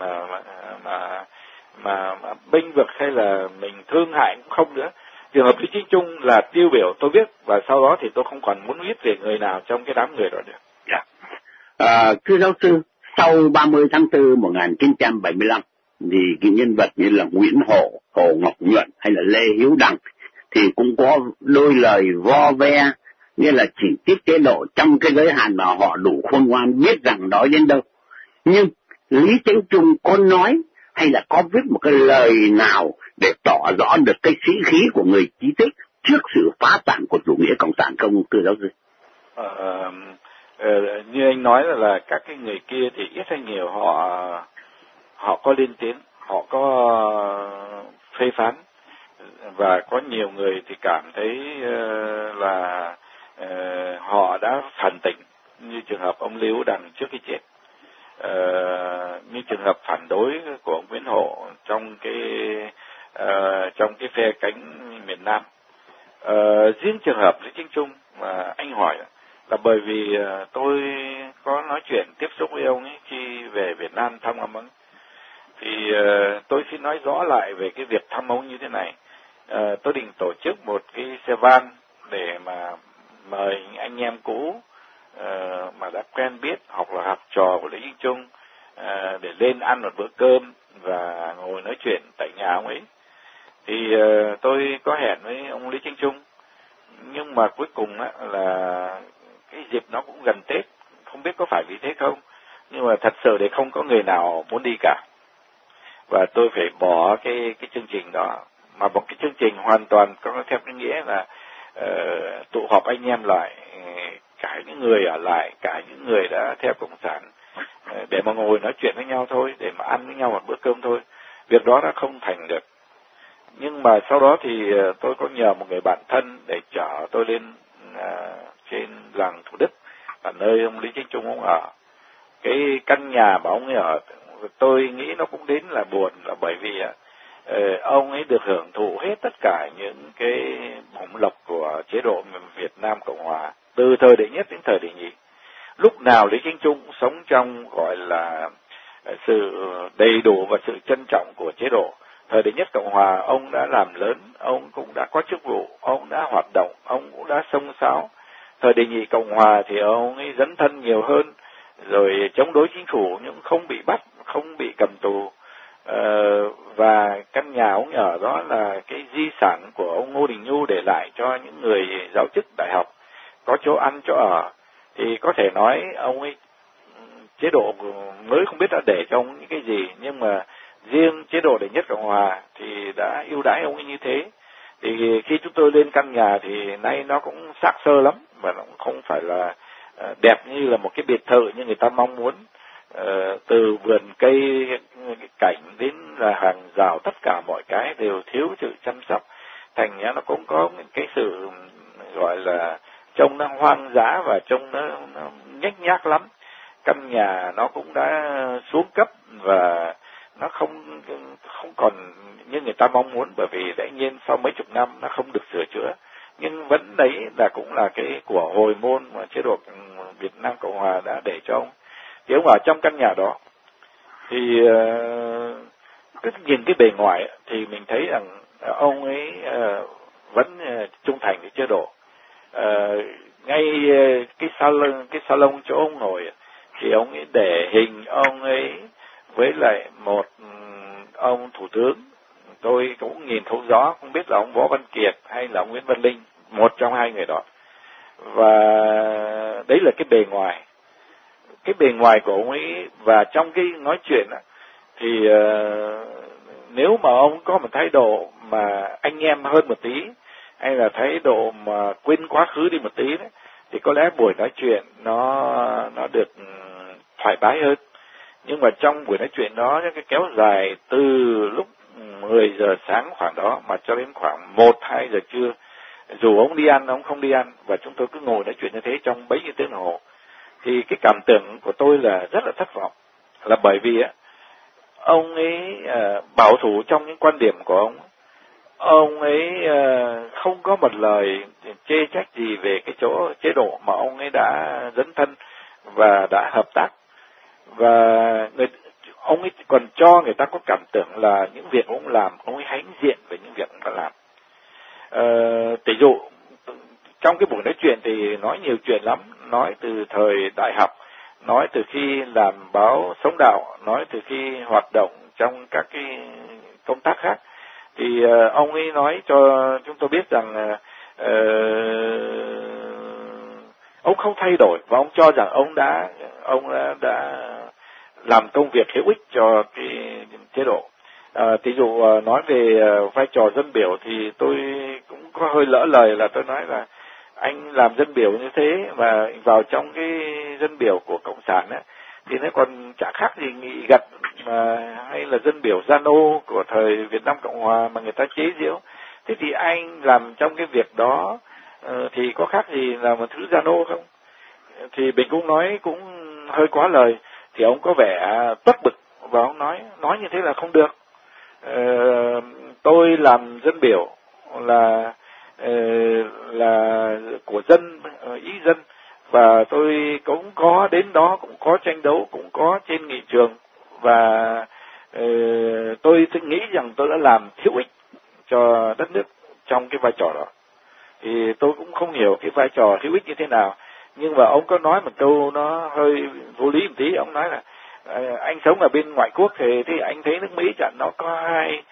mà bênh vực hay là mình thương hại cũng không nữa. Trường hợp Lý Chính Trung là tiêu biểu tôi viết, và sau đó thì tôi không còn muốn viết về người nào trong cái đám người đó nữa. Thưa giáo sư, sau 30 tháng 4 1975 thì cái nhân vật như là Nguyễn Hổ, Hồ Ngọc Nhuận hay là Lê Hữu Đằng thì cũng có đôi lời vo ve, nghĩa là chỉ trích chế độ trong cái giới hạn mà họ đủ khôn ngoan biết rằng nói đến đâu. Nhưng Lý Chánh Trung có nói hay là có viết một cái lời nào để tỏ rõ được cái sĩ khí của người trí thức trước sự phá sản của chủ nghĩa cộng sản không, thưa giáo sư? Như anh nói là các cái người kia thì ít hay nhiều họ có lên tiếng, họ có phê phán, và có nhiều người thì cảm thấy là họ đã phản tỉnh, như trường hợp ông Lê Hữu Đằng trước khi chết, như trường hợp phản đối của ông Nguyễn Hổ trong cái phe cánh miền Nam. Riêng trường hợp Lý Chánh Trung mà anh hỏi là bởi vì tôi có nói chuyện tiếp xúc với ông ấy khi về Việt Nam thăm ông, thì tôi xin nói rõ lại về cái việc thăm ông như thế này. Tôi định tổ chức một cái xe van để mà mời anh em cũ mà đã quen biết hoặc là học trò của Lý Chánh Trung để lên ăn một bữa cơm và ngồi nói chuyện tại nhà ông ấy. Thì tôi có hẹn với ông Lý Chánh Trung, nhưng mà cuối cùng là cái dịp nó cũng gần Tết, không biết có phải vì thế không, nhưng mà thật sự để không có người nào muốn đi cả, và tôi phải bỏ cái chương trình đó, mà một cái chương trình hoàn toàn có theo cái nghĩa là tụ họp anh em lại, cả những người ở lại, cả những người đã theo cộng sản, để mà ngồi nói chuyện với nhau thôi, để mà ăn với nhau một bữa cơm thôi. Việc đó đã không thành được. Nhưng mà sau đó thì tôi có nhờ một người bạn thân để chở tôi lên trên làng Thủ Đức, là nơi ông Lý Chánh Trung ông ở. Cái căn nhà mà ông ấy ở, tôi nghĩ nó cũng đến là buồn, là bởi vì ông ấy được hưởng thụ hết tất cả những cái bổng lộc của chế độ Việt Nam Cộng Hòa, từ thời đệ nhất đến thời đệ nhị. Lúc nào Lý Chánh Trung cũng sống trong gọi là sự đầy đủ và sự trân trọng của chế độ. Thời đệ nhất Cộng Hòa, ông đã làm lớn, ông cũng đã có chức vụ, ông đã hoạt động, ông cũng đã xông xáo. Thời đệ nhị Cộng Hòa thì ông ấy dấn thân nhiều hơn, rồi chống đối chính phủ nhưng không bị bắt, không bị cầm tù. Và căn nhà ông ở đó là cái di sản của ông Ngô Đình Nhu để lại cho những người giáo chức đại học, có chỗ ăn chỗ ở. Thì có thể nói ông ấy, chế độ mới không biết đã để cho ông những cái gì, nhưng mà riêng chế độ đệ nhất Cộng Hòa thì đã ưu đãi ông ấy như thế. Thì khi chúng tôi lên căn nhà thì nay nó cũng xác xơ lắm, và nó cũng không phải là đẹp như là một cái biệt thự như người ta mong muốn. Từ vườn cây cảnh đến là hàng rào, tất cả mọi cái đều thiếu sự chăm sóc, thành ra nó cũng có cái sự gọi là trông nó hoang dã và trông nó nhếch nhác lắm. Căn nhà nó cũng đã xuống cấp và nó không còn như người ta mong muốn, bởi vì dĩ nhiên sau mấy chục năm nó không được sửa chữa. Nhưng vẫn đấy là cũng là cái của hồi môn mà chế độ Việt Nam Cộng Hòa đã để cho ông. Thì ông ở trong căn nhà đó, Thì cứ nhìn cái bề ngoài thì mình thấy rằng ông ấy vẫn trung thành với chế độ. Ngay cái salon chỗ ông ngồi thì ông ấy để hình ông ấy với lại một ông thủ tướng. Tôi cũng nhìn không rõ, không biết là ông Võ Văn Kiệt hay là ông Nguyễn Văn Linh, một trong hai người đó. Và đấy là cái bề ngoài. Cái bề ngoài của ông ấy, và trong cái nói chuyện thì nếu mà ông có một thái độ mà anh em hơn một tí, hay là thái độ mà quên quá khứ đi một tí đấy, thì có lẽ buổi nói chuyện nó được thoải mái hơn. Nhưng mà trong buổi nói chuyện đó, cái kéo dài từ lúc 10 giờ sáng khoảng đó mà cho đến khoảng 1-2 giờ trưa, dù ông đi ăn ông không đi ăn, và chúng tôi cứ ngồi nói chuyện như thế trong bấy nhiêu tiếng đồng hồ, thì cái cảm tưởng của tôi là rất là thất vọng. Là bởi vì ông ấy bảo thủ trong những quan điểm của ông ấy không có một lời chê trách gì về cái chỗ chế độ mà ông ấy đã dấn thân và đã hợp tác. Và ông ấy còn cho người ta có cảm tưởng là những việc ông làm, ông ấy hãnh diện về những việc ông đã làm. Tỷ dụ trong cái buổi nói chuyện thì nói nhiều chuyện lắm, nói từ thời đại học, nói từ khi làm báo Sống Đạo, nói từ khi hoạt động trong các cái công tác khác. Thì ông ấy nói cho chúng tôi biết rằng ông không thay đổi, và ông cho rằng ông đã làm công việc hữu ích cho cái chế độ. Ví dụ nói về vai trò dân biểu thì tôi cũng có hơi lỡ lời, là tôi nói là anh làm dân biểu như thế mà vào trong cái dân biểu của Cộng sản ấy, thì nó còn chả khác gì nghị gật hay là dân biểu Gia Nô của thời Việt Nam Cộng Hòa mà người ta chế giễu. Thế thì anh làm trong cái việc đó thì có khác gì là một thứ Gia Nô không? Thì mình cũng nói cũng hơi quá lời, thì ông có vẻ tất bực và ông nói như thế là không được. Tôi làm dân biểu là của dân, ý dân, và tôi cũng có đến đó, cũng có tranh đấu, cũng có trên nghị trường, và tôi nghĩ rằng tôi đã làm hữu ích cho đất nước trong cái vai trò đó. Thì tôi cũng không hiểu cái vai trò hữu ích như thế nào, nhưng mà ông có nói một câu nó hơi vô lý một tí. Ông nói là anh sống ở bên ngoại quốc thì anh thấy nước Mỹ chẳng nó có hai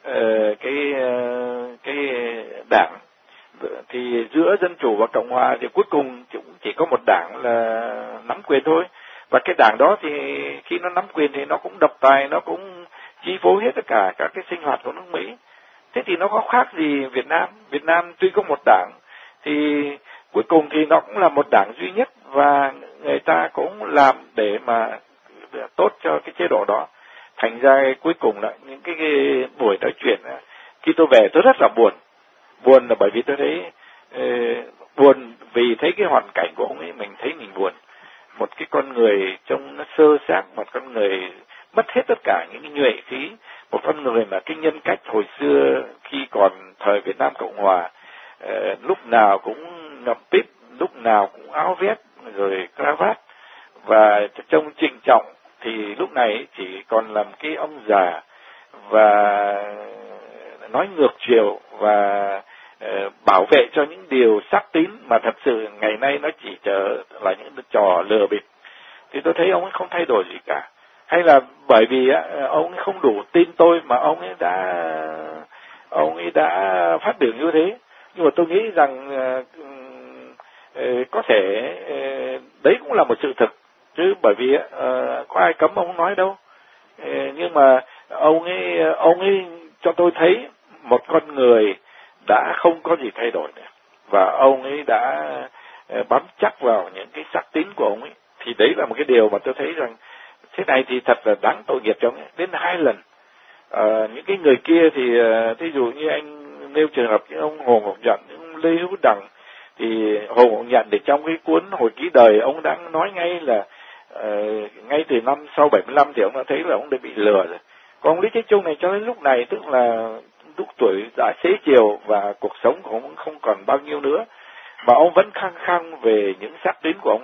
cái đảng, thì giữa Dân Chủ và Cộng Hòa thì cuối cùng cũng chỉ có một đảng là nắm quyền thôi, và cái đảng đó thì khi nó nắm quyền thì nó cũng độc tài, nó cũng chi phối hết tất cả các cái sinh hoạt của nước Mỹ. Thế thì nó có khác gì Việt Nam? Việt Nam tuy có một đảng thì cuối cùng thì nó cũng là một đảng duy nhất, và người ta cũng làm để mà tốt cho cái chế độ đó. Thành ra cuối cùng là những cái buổi nói chuyện khi tôi về tôi rất là buồn. Buồn là bởi vì tôi thấy buồn vì thấy cái hoàn cảnh của ông ấy, mình thấy mình buồn. Một cái con người trông nó sơ xác, một con người mất hết tất cả những cái nhuệ khí, một con người mà cái nhân cách hồi xưa khi còn thời Việt Nam Cộng Hòa, lúc nào cũng ngậm pít, lúc nào cũng áo vest rồi cravat và trông trịnh trọng, thì lúc này chỉ còn làm cái ông già và nói ngược chiều và bảo vệ cho những điều sắc tín mà thật sự ngày nay nó chỉ trở là những trò lừa bịp. Thì tôi thấy ông ấy không thay đổi gì cả. Hay là bởi vì ông ấy không đủ tin tôi mà ông ấy đã phát biểu như thế. Nhưng mà tôi nghĩ rằng có thể đấy cũng là một sự thực, chứ bởi vì có ai cấm ông nói đâu. Nhưng mà ông ấy cho tôi thấy một con người đã không có gì thay đổi nữa, và ông ấy đã bám chắc vào những cái sắc tín của ông ấy. Thì đấy là một cái điều mà tôi thấy rằng thế này thì thật là đáng tội nghiệp cho ông ấy. Đến 2 lần. Những cái người kia thì thí dụ như anh nêu trường hợp như ông Hồ Ngọc Nhuận, ông Lê Hữu Đằng, thì Hồ Ngọc Nhuận thì trong cái cuốn hồi ký đời ông đang nói ngay là ngay từ năm sau 75 thì ông đã thấy là ông đã bị lừa rồi. Còn ông Lý Thế Chung này cho đến lúc này, tức là lúc tuổi đã xế chiều và cuộc sống của ông không còn bao nhiêu nữa, mà ông vẫn khăng khăng về những sắc tín của ông,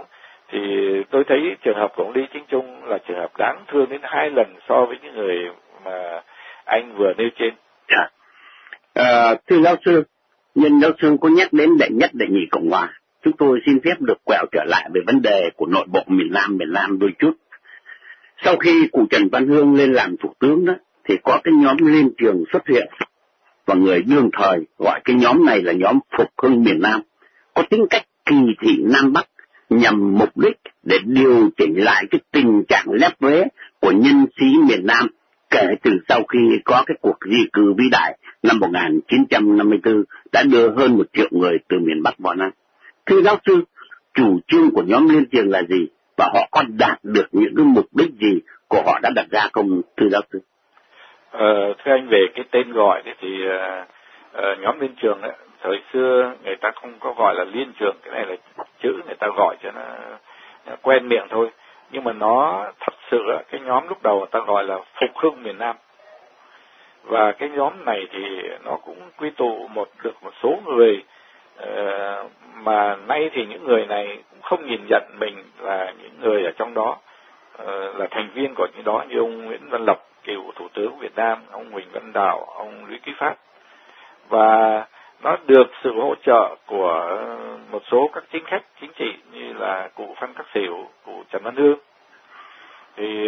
thì tôi thấy trường hợp của ông Lý Chính Trung là trường hợp đáng thương đến 2 lần so với những người mà anh vừa nêu trên. Thưa giáo sư, nhân giáo sư có nhắc đến đệ nhất đệ nhị Cộng hòa, chúng tôi xin phép được quẹo trở lại về vấn đề của nội bộ miền Nam đôi chút. Sau khi cụ Trần Văn Hương lên làm thủ tướng đó, thì có cái nhóm Liên Trường xuất hiện, và người đương thời gọi cái nhóm này là nhóm Phục Hưng miền Nam, có tính cách kỳ thị Nam Bắc, nhằm mục đích để điều chỉnh lại cái tình trạng lép vế của nhân sĩ miền Nam kể từ sau khi có cái cuộc di cư vĩ đại năm 1954 đã đưa hơn 1 triệu người từ miền Bắc vào Nam. Thưa giáo sư, chủ trương của nhóm Liên Trường là gì, và họ có đạt được những cái mục đích gì của họ đã đặt ra không, thưa giáo sư? Thưa anh, về cái tên gọi thì nhóm Liên Trường ấy, thời xưa người ta không có gọi là Liên Trường, cái này là chữ người ta gọi cho nó quen miệng thôi. Nhưng mà nó thật sự cái nhóm lúc đầu người ta gọi là Phục Hưng miền Nam. Và cái nhóm này thì nó cũng quy tụ được một số người mà nay thì những người này cũng không nhìn nhận mình là những người ở trong đó, là thành viên của những đó, như ông Nguyễn Văn Lộc, cựu Thủ tướng Việt Nam, ông Huỳnh Văn Đào, ông Lý Quý Phát. Và nó được sự hỗ trợ của một số các chính khách chính trị như là cụ Phan Khắc Sỉu, cụ Trần Văn Hương. Thì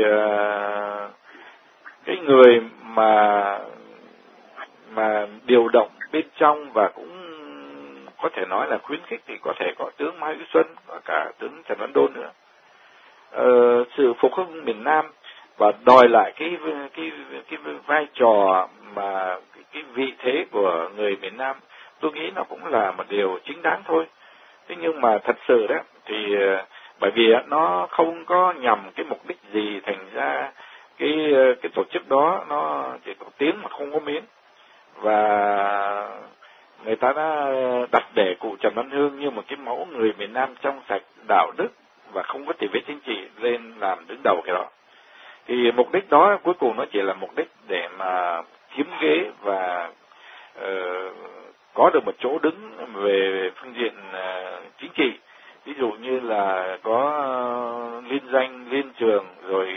cái người mà điều động bên trong và cũng có thể nói là khuyến khích thì có thể có tướng Mai Vĩ Xuân, có cả tướng Trần Văn Đôn nữa. Sự phục hưng miền Nam và đòi lại cái vai trò mà cái vị thế của người miền Nam, tôi nghĩ nó cũng là một điều chính đáng thôi. Thế nhưng mà thật sự đó thì bởi vì nó không có nhằm cái mục đích gì, thành ra cái tổ chức đó nó chỉ có tiếng mà không có miếng. Và người ta đã đặt để cụ Trần Văn Hương như một cái mẫu người miền Nam trong sạch, đạo đức và không có tỉ vết chính trị lên làm đứng đầu cái đó. Thì mục đích đó cuối cùng nó chỉ là mục đích để mà chiếm ghế và có được một chỗ đứng về phương diện chính trị. Ví dụ như là có liên danh, liên trường, rồi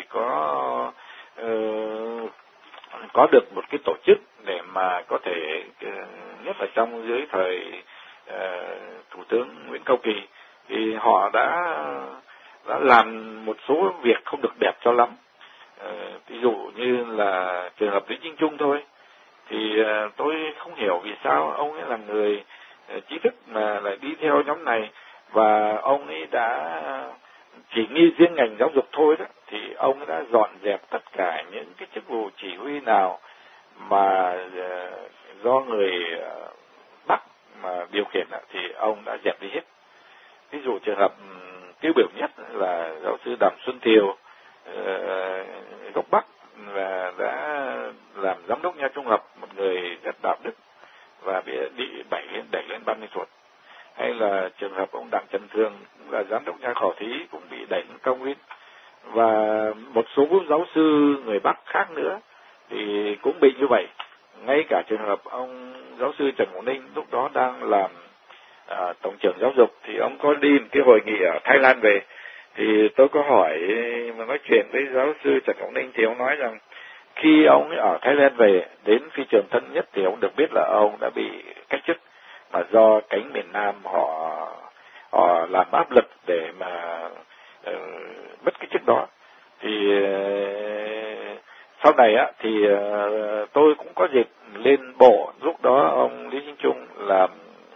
có được một cái tổ chức để mà có thể, nhất là trong dưới thời Thủ tướng Nguyễn Cao Kỳ, thì họ đã làm một số việc không được đẹp cho lắm. Ví dụ như là trường hợp Lý Chính Trung thôi, thì tôi không hiểu vì sao ông ấy là người trí thức mà lại đi theo nhóm này, và ông ấy đã chỉ nghi riêng ngành giáo dục thôi đó, thì ông ấy đã dọn dẹp tất cả những cái chức vụ chỉ huy nào mà do người Bắc mà điều khiển thì ông đã dẹp đi hết. Ví dụ trường hợp tiêu biểu nhất là giáo sư Đàm Xuân Thiều, gốc Bắc, và đã làm giám đốc nhà trung học, một người rất đạo đức và bị đẩy lên 30 tuổi. Hay là trường hợp ông Đặng Trần Thương là giám đốc nhà khảo thí cũng bị đẩy lên cao nguyên. Và một số giáo sư người Bắc khác nữa thì cũng bị như vậy. Ngay cả trường hợp ông giáo sư Trần Quang Ninh lúc đó đang làm tổng trưởng giáo dục, thì ông có đi một cái hội nghị ở Thái Lan về, thì tôi có hỏi mà nói chuyện với giáo sư Trần Quang Ninh, thì ông nói rằng khi ông ở Thái Lan về đến phi trường thân nhất thì ông được biết là ông đã bị cách chức, mà do cánh miền Nam họ làm áp lực để mà mất cái chức đó. Thì sau này thì tôi cũng có dịp lên bộ, lúc đó ông Lý Chính Trung làm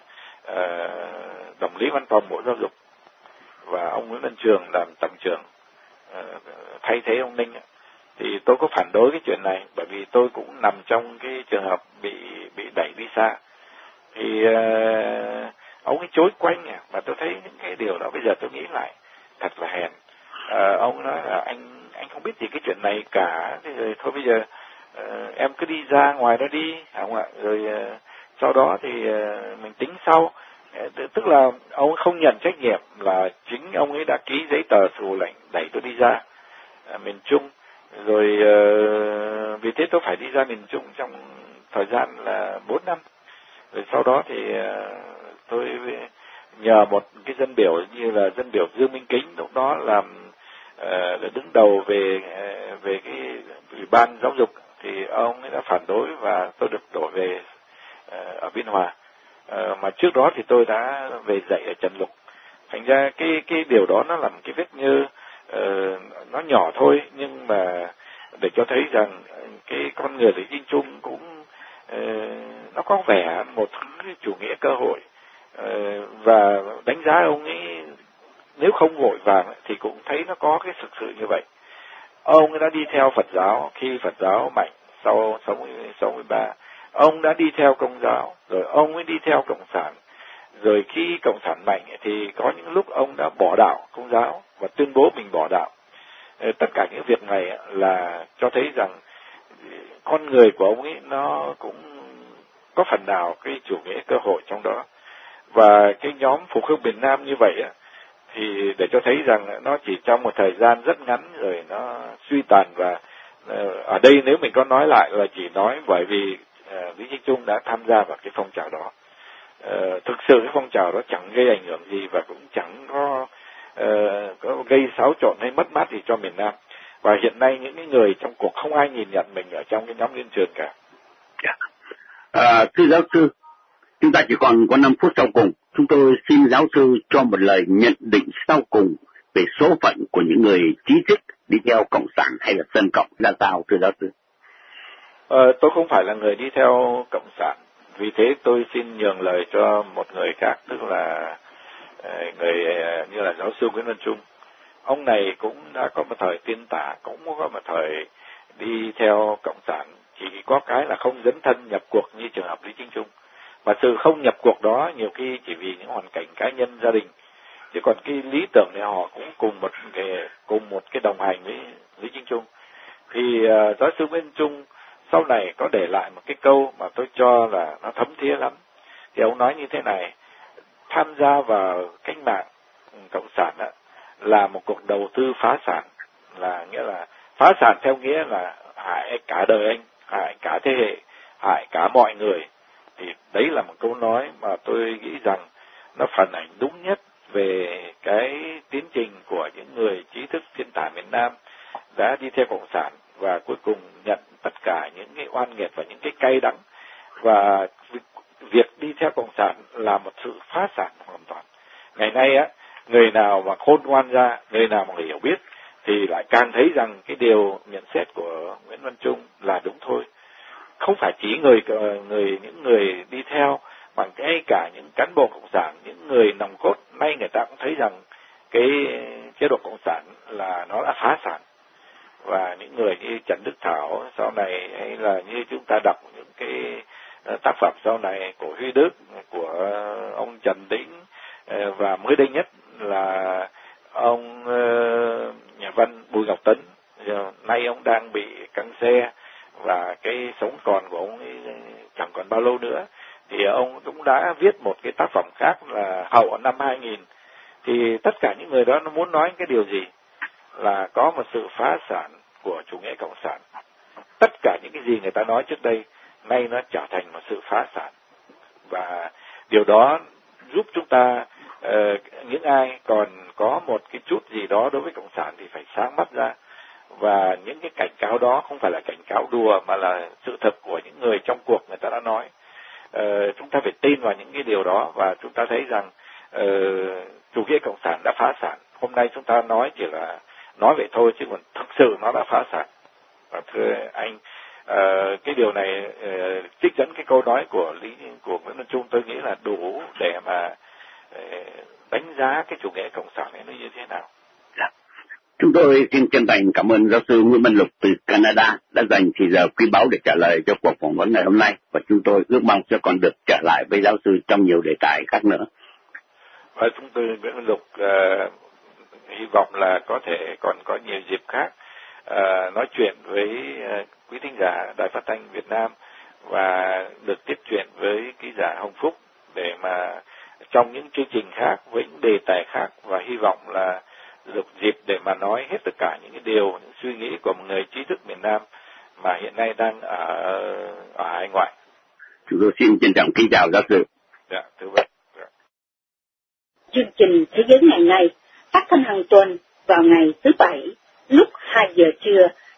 đồng lý văn phòng Bộ Giáo dục và ông Nguyễn Văn Trường làm tổng trưởng thay thế ông Ninh. Thì tôi có phản đối cái chuyện này, bởi vì tôi cũng nằm trong cái trường hợp bị đẩy đi xa. Thì ông ấy chối quanh, và tôi thấy những cái điều đó bây giờ tôi nghĩ lại thật là hèn. Ông nói là anh không biết gì cái chuyện này cả, thì rồi thôi bây giờ em cứ đi ra ngoài đó đi, không ạ? Rồi sau đó thì mình tính sau. Tức là ông không nhận trách nhiệm là chính ông ấy đã ký giấy tờ sổ lệnh đẩy tôi đi ra miền Trung. Rồi vì thế tôi phải đi ra miền Trung trong thời gian là 4 năm. Rồi sau đó thì tôi nhờ một cái dân biểu như là dân biểu Dương Minh Kính lúc đó làm đứng đầu về cái ủy ban giáo dục, thì ông ấy đã phản đối và tôi được đổ về ở Biên Hòa. Mà trước đó thì tôi đã về dạy ở Trần Lục. Thành ra cái điều đó nó là một cái vết nhơ nó nhỏ thôi, nhưng mà để cho thấy rằng cái con người Lý Chính Trung cũng nó có vẻ một cái chủ nghĩa cơ hội, và đánh giá ông ấy nếu không vội vàng thì cũng thấy nó có cái thực sự như vậy. Ông ấy đã đi theo Phật giáo khi Phật giáo mạnh sau 63, ông đã đi theo Công giáo, rồi ông ấy đi theo Cộng sản, rồi khi Cộng sản mạnh thì có những lúc ông đã bỏ đạo Công giáo và tuyên bố mình bỏ đạo. Tất cả những việc này là cho thấy rằng con người của ông ấy nó cũng có phần nào cái chủ nghĩa cơ hội trong đó. Và cái nhóm Phục hưng miền Nam như vậy thì để cho thấy rằng nó chỉ trong một thời gian rất ngắn rồi nó suy tàn. Và ở đây nếu mình có nói lại là chỉ nói bởi vì Lý Chính Trung đã tham gia vào cái phong trào đó. Thực sự cái phong trào đó chẳng gây ảnh hưởng gì và cũng chẳng có gây xáo trộn hay mất mát gì cho miền Nam. Và hiện nay những cái người trong cuộc không ai nhìn nhận mình ở trong cái nhóm Liên Trường cả. Thưa giáo sư, chúng ta chỉ còn có 5 phút sau cùng. Chúng tôi xin giáo sư cho một lời nhận định sau cùng về số phận của những người trí thức đi theo Cộng sản hay là Dân Cộng ra sao, thưa giáo sư? Tôi không phải là người đi theo Cộng sản, vì thế tôi xin nhường lời cho một người khác, tức là người như là giáo sư Nguyễn Văn Trung. Ông này cũng đã có một thời tiên tả, cũng có một thời đi theo Cộng sản, chỉ có cái là không dấn thân nhập cuộc như trường hợp Lý Chính Trung. Và sự không nhập cuộc đó nhiều khi chỉ vì những hoàn cảnh cá nhân gia đình, chứ còn cái lý tưởng thì họ cũng cùng một cái đồng hành với Lý Chính Trung. Thì giáo sư Nguyễn Trung sau này có để lại một cái câu mà tôi cho là nó thấm thía lắm. Thì ông nói như thế này: tham gia vào cách mạng Cộng sản là một cuộc đầu tư phá sản, là nghĩa là phá sản theo nghĩa là hại cả đời anh, hại cả thế hệ, hại cả mọi người. Thì đấy là một câu nói mà tôi nghĩ rằng nó phản ảnh đúng nhất về cái tiến trình của những người trí thức thiên tài miền Nam đã đi theo Cộng sản và cuối cùng nhận tất cả những cái oan nghiệt và những cái cay đắng. Và việc đi theo Cộng sản là một sự phá sản hoàn toàn. Ngày nay người nào mà khôn ngoan ra, người nào mà hiểu biết thì lại càng thấy rằng cái điều nhận xét của Nguyễn Văn Trung là đúng thôi. Không phải chỉ những người đi theo, mà ngay cả những cán bộ Cộng sản, những người nòng cốt, nay người ta cũng thấy rằng cái chế độ Cộng sản là nó đã phá sản. Và những người như Trần Đức Thảo sau này, hay là như chúng ta đọc những cái tác phẩm sau này của Huy Đức, của ông Trần Tĩnh, và mới đây nhất là ông nhà văn Bùi Ngọc Tấn, nay ông đang bị căng xe và cái sống còn của ông ấy chẳng còn bao lâu nữa. Thì ông cũng đã viết một cái tác phẩm khác là Hậu năm 2000. Thì tất cả những người đó nó muốn nói cái điều gì? Là có một sự phá sản của chủ nghĩa Cộng sản. Tất cả những cái gì người ta nói trước đây nay nó trở thành một sự phá sản. Và điều đó giúp chúng ta, những ai còn có một cái chút gì đó đối với Cộng sản thì phải sáng mắt ra. Và những cái cảnh cáo đó không phải là cảnh cáo đùa, mà là sự thật của những người trong cuộc người ta đã nói. Chúng ta phải tin vào những cái điều đó, và chúng ta thấy rằng chủ nghĩa Cộng sản đã phá sản. Hôm nay chúng ta nói chỉ là nói vậy thôi, chứ còn thực sự nó đã phá sản. Và thưa anh, cái điều này trích dẫn cái câu nói của Nguyễn Văn Trung, tôi nghĩ là đủ để mà đánh giá cái chủ nghĩa Cộng sản này nó như thế nào. Chúng tôi xin chân thành cảm ơn giáo sư Nguyễn Văn Lục từ Canada đã dành thời giờ quý báu để trả lời cho cuộc phỏng vấn ngày hôm nay, và chúng tôi ước mong sẽ còn được trở lại với giáo sư trong nhiều đề tài khác nữa. Và chúng tôi Nguyễn Văn Lục hy vọng là có thể còn có nhiều dịp khác nói chuyện với quý thính giả Đài Phát thanh Việt Nam và được tiếp chuyện với ký giả Hồng Phúc để mà trong những chương trình khác với những đề tài khác, và hy vọng là được dịp để mà nói hết tất cả những cái điều, những suy nghĩ của một người trí thức miền Nam mà hiện nay đang ở hải ngoại. Chúng tôi xin trân trọng kính chào giáo sư. Dạ, thưa bạn. Chương trình Thế giới ngày nay phát thanh hàng tuần vào ngày thứ Bảy lúc 2 giờ trưa